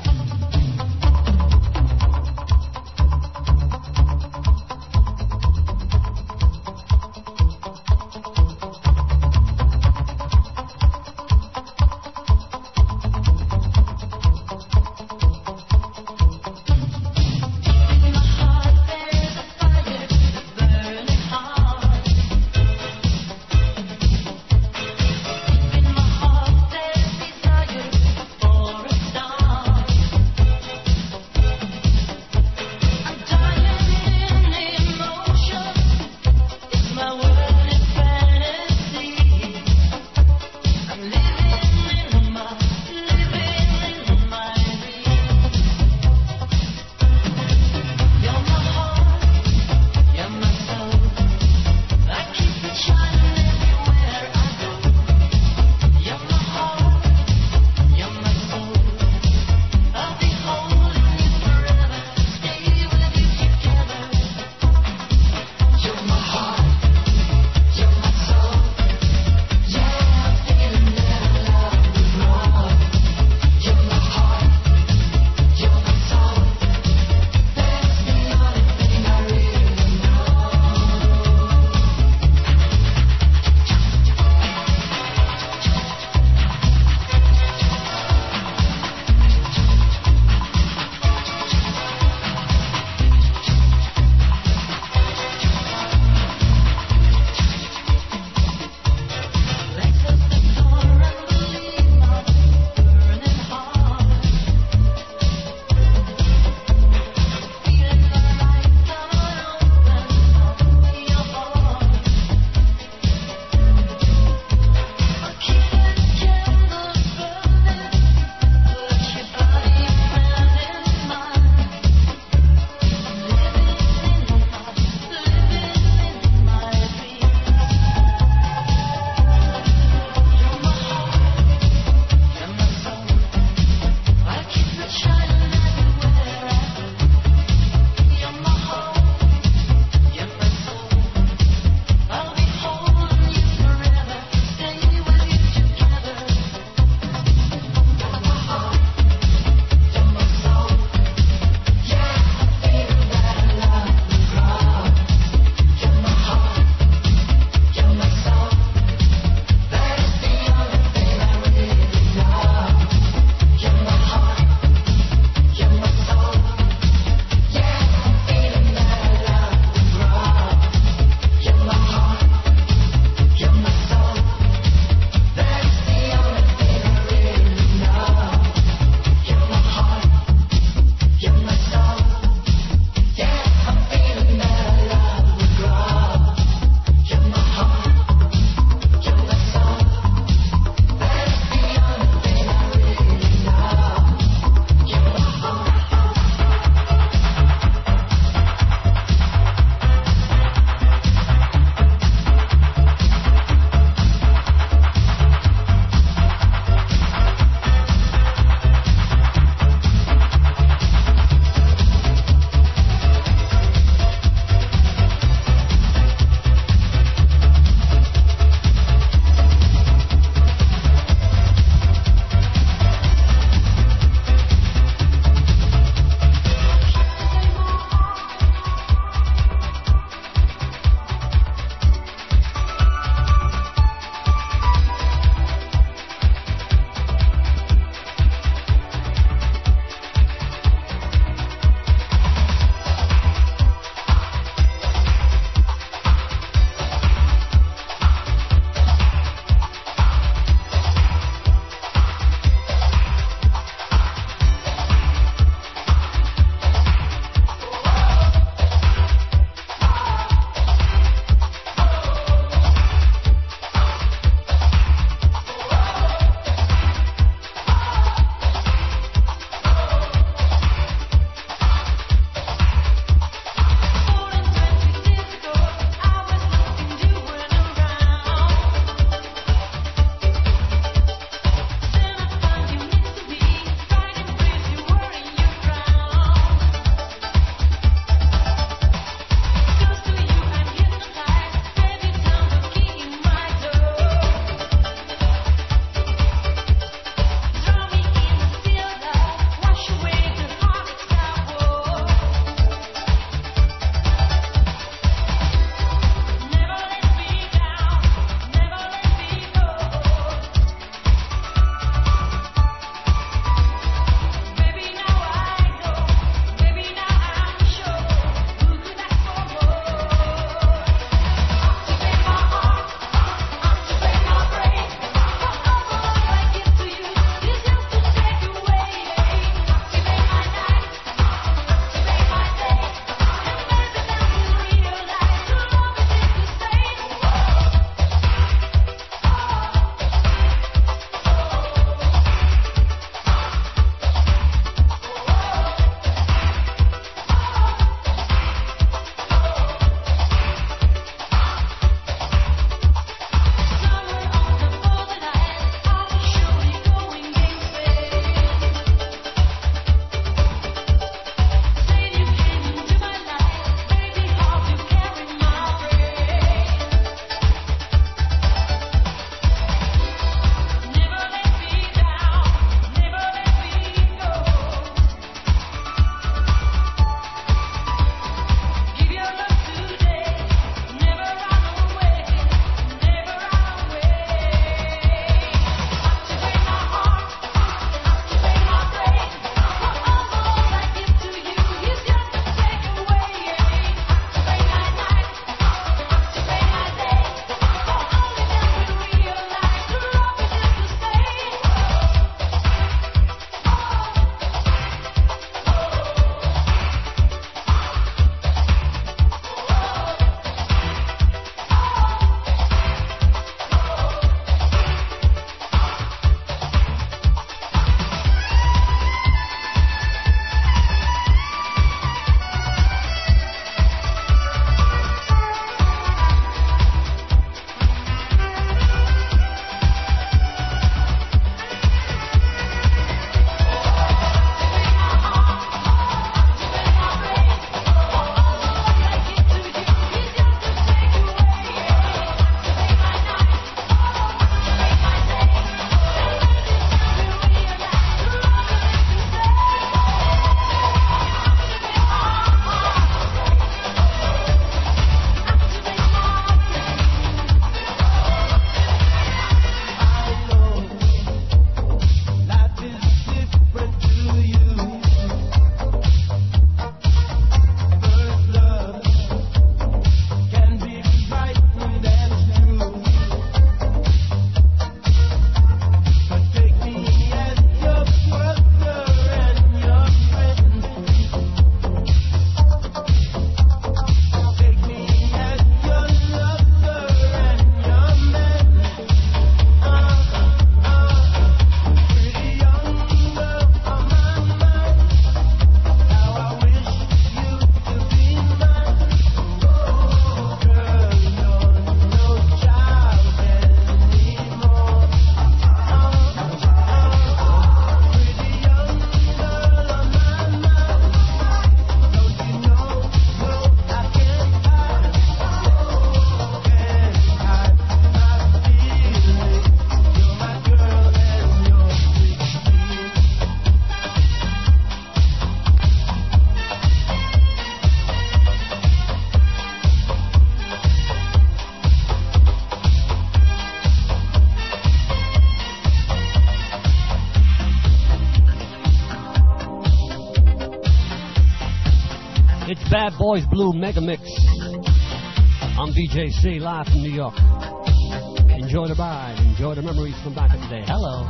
Bad Boys Blue Mega Mix. I'm VJC, live from New York. Enjoy the ride. Enjoy the memories from back in the day. Hello.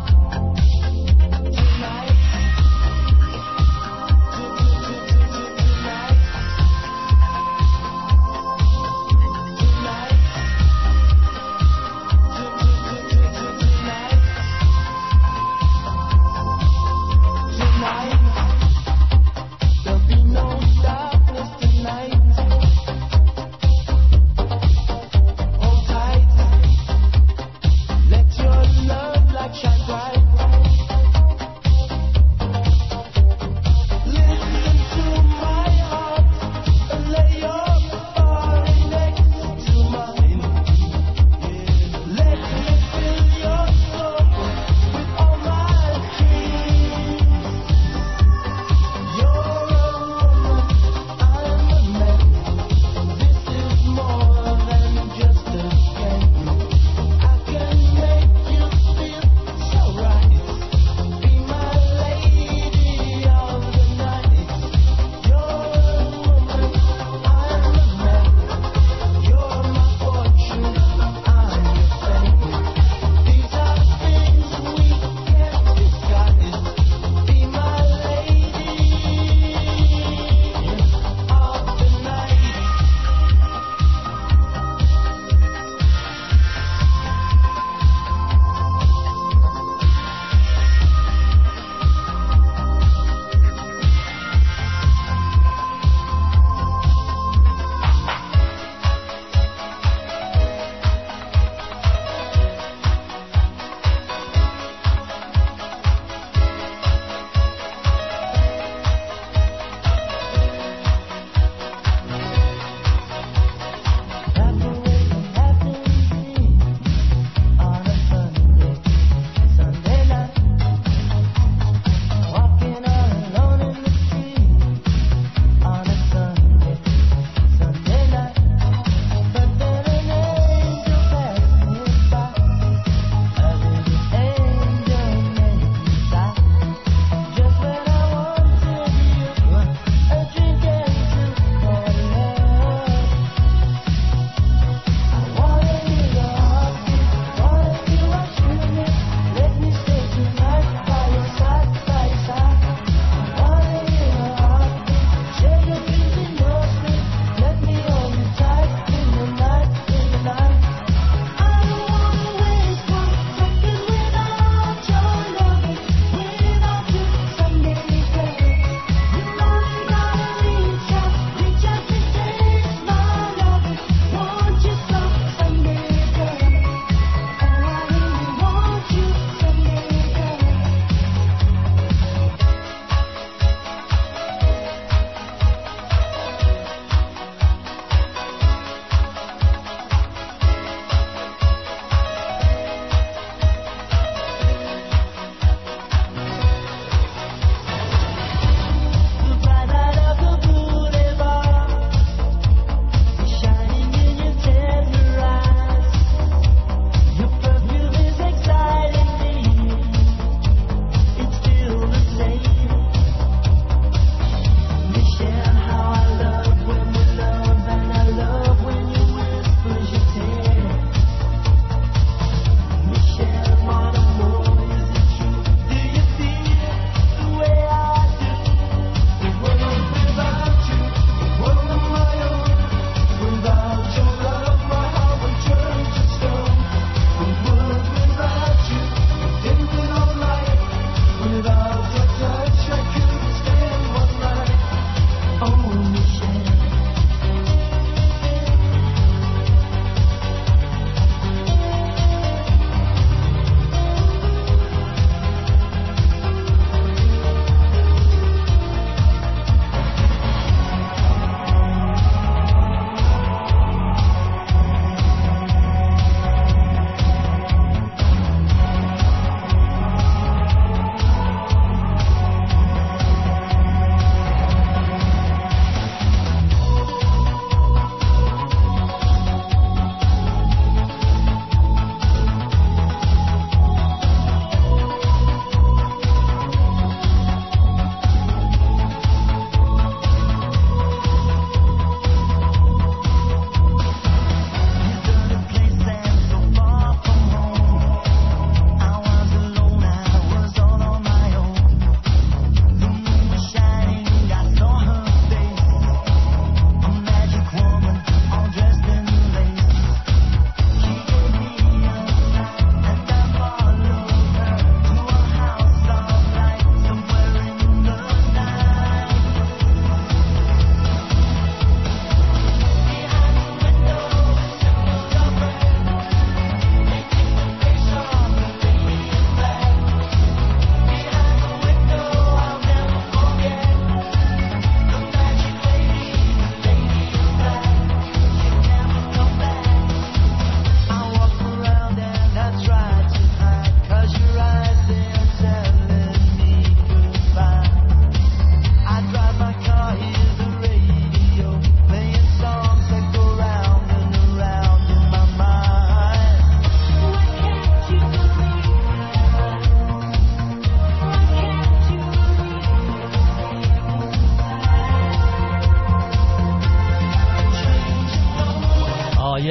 Let your love light shine bright.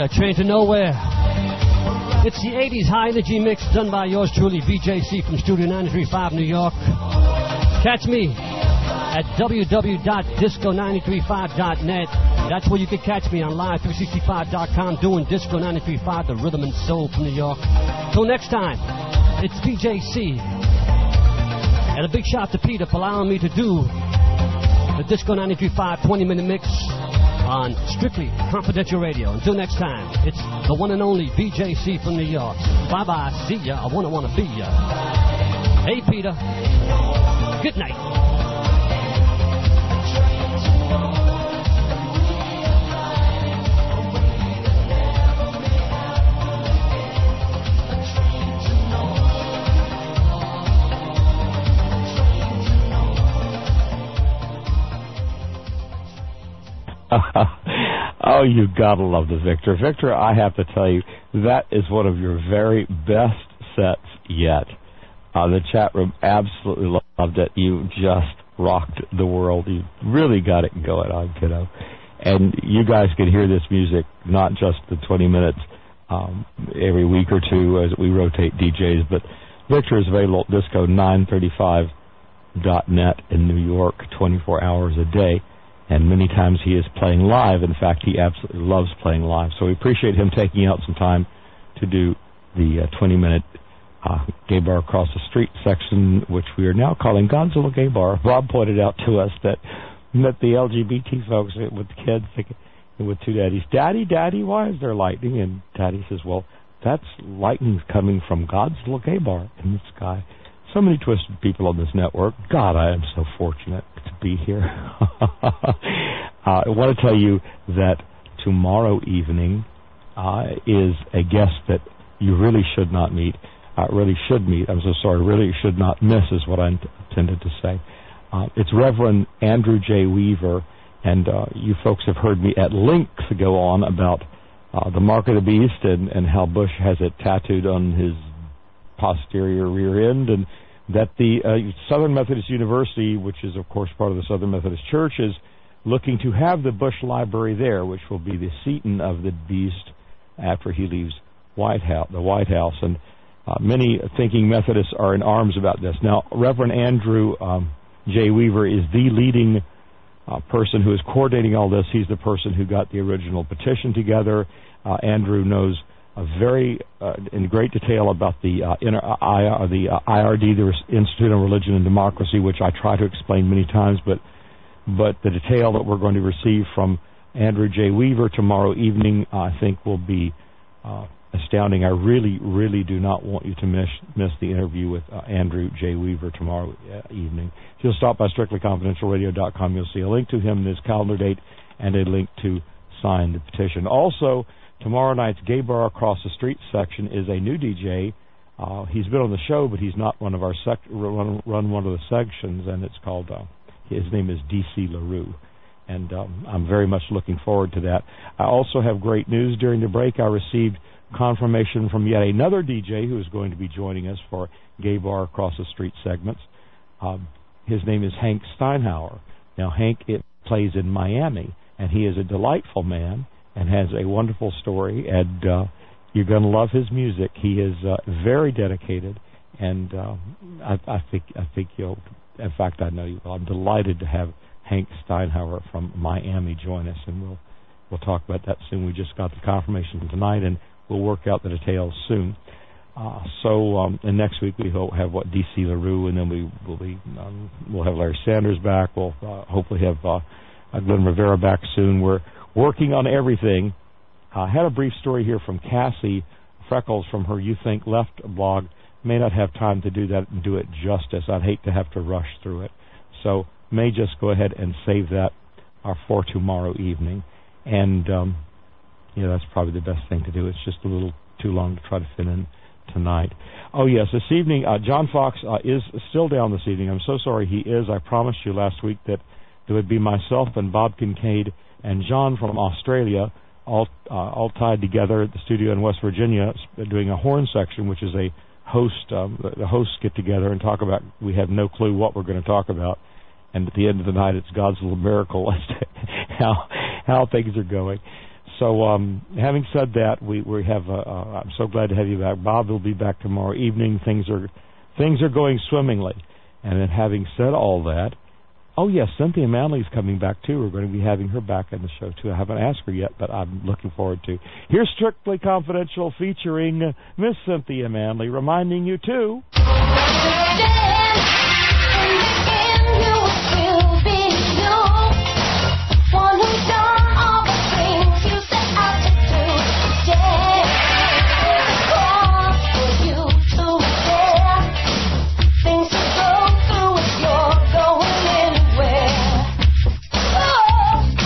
ya, Train to Nowhere. It's the 80s high energy mix done by yours truly, VJC from Studio 935, New York. Catch me at www.disco935.net. That's where you can catch me on live365.com doing Disco 935, the rhythm and soul from New York. Till next time, it's VJC. And a big shout to Peter for allowing me to do the Disco 935 20-minute mix on Strictly Confidential Radio. Until next time, it's the one and only VJC from New York. Bye-bye. See ya. I wanna be ya. Hey, Peter. Good night. Oh, you gotta love the Victor. Victor, I have to tell you, that is one of your very best sets yet. The chat room absolutely loved it. You just rocked the world. You really got it going on, kiddo. And you guys can hear this music, not just the 20 minutes every week or two as we rotate DJs, but Victor is available at disco935.net in New York 24 hours a day. And many times he is playing live. In fact, he absolutely loves playing live. So we appreciate him taking out some time to do the 20-minute Gay Bar Across the Street section, which we are now calling Godzilla Gay Bar. Bob pointed out to us that the LGBT folks with the kids, with two daddies, Daddy, why is there lightning? And Daddy says, well, that's lightning coming from Godzilla Gay Bar in the sky. So many twisted people on this network. God, I am so fortunate to be here. I want to tell you that tomorrow evening is a guest that you really should not meet. Really should meet. I'm so sorry. Really should not miss is what I intended to say. It's Reverend Andrew J. Weaver, and you folks have heard me at length go on about the mark of the beast and how Bush has it tattooed on his posterior rear end, and that the Southern Methodist University, which is, of course, part of the Southern Methodist Church, is looking to have the Bush Library there, which will be the seton of the beast after he leaves the White House. And many thinking Methodists are in arms about this. Now, Reverend Andrew J. Weaver is the leading person who is coordinating all this. He's the person who got the original petition together. Andrew knows very in great detail about the IRD, the Institute on Religion and Democracy, which I try to explain many times, but the detail that we're going to receive from Andrew J. Weaver tomorrow evening, I think, will be astounding. I really, really do not want you to miss the interview with Andrew J. Weaver tomorrow evening. If you'll stop by strictlyconfidentialradio.com, you'll see a link to him and his calendar date and a link to sign the petition. Also, tomorrow night's Gay Bar Across the Street section is a new DJ. He's been on the show, but he's not one of our run one of the sections, and it's called. His name is D.C. LaRue, and I'm very much looking forward to that. I also have great news. During the break, I received confirmation from yet another DJ who is going to be joining us for Gay Bar Across the Street segments. His name is Hank Steinhauer. Now, Hank plays in Miami, and he is a delightful man and has a wonderful story, and you're going to love his music. He is very dedicated, and I think you'll. In fact, I know you will. I'm delighted to have Hank Steinhauer from Miami join us, and we'll talk about that soon. We just got the confirmation tonight, and we'll work out the details soon. And next week we have D.C. LaRue, and then we'll have Larry Sanders back. We'll hopefully have Glenn Rivera back soon. We're working on everything. I had a brief story here from Cassie Freckles from her You Think Left blog. May not have time to do that and do it justice. I'd hate to have to rush through it. So may just go ahead and save that for tomorrow evening. And, that's probably the best thing to do. It's just a little too long to try to fit in tonight. Oh, yes, this evening, John Fox is still down this evening. I'm so sorry he is. I promised you last week that it would be myself and Bob Kincaid and John from Australia all tied together at the studio in West Virginia doing a horn section, which is a the hosts get together and talk about, we have no clue what we're going to talk about, and at the end of the night it's God's little miracle as to how things are going. So, having said that, we have. I'm so glad to have you back. Bob will be back tomorrow evening. Things are going swimmingly. And then, having said all that, oh yes, Cynthia Manley's coming back too. We're going to be having her back in the show too. I haven't asked her yet, but I'm looking forward to. Here's Strictly Confidential featuring Miss Cynthia Manley, reminding you to.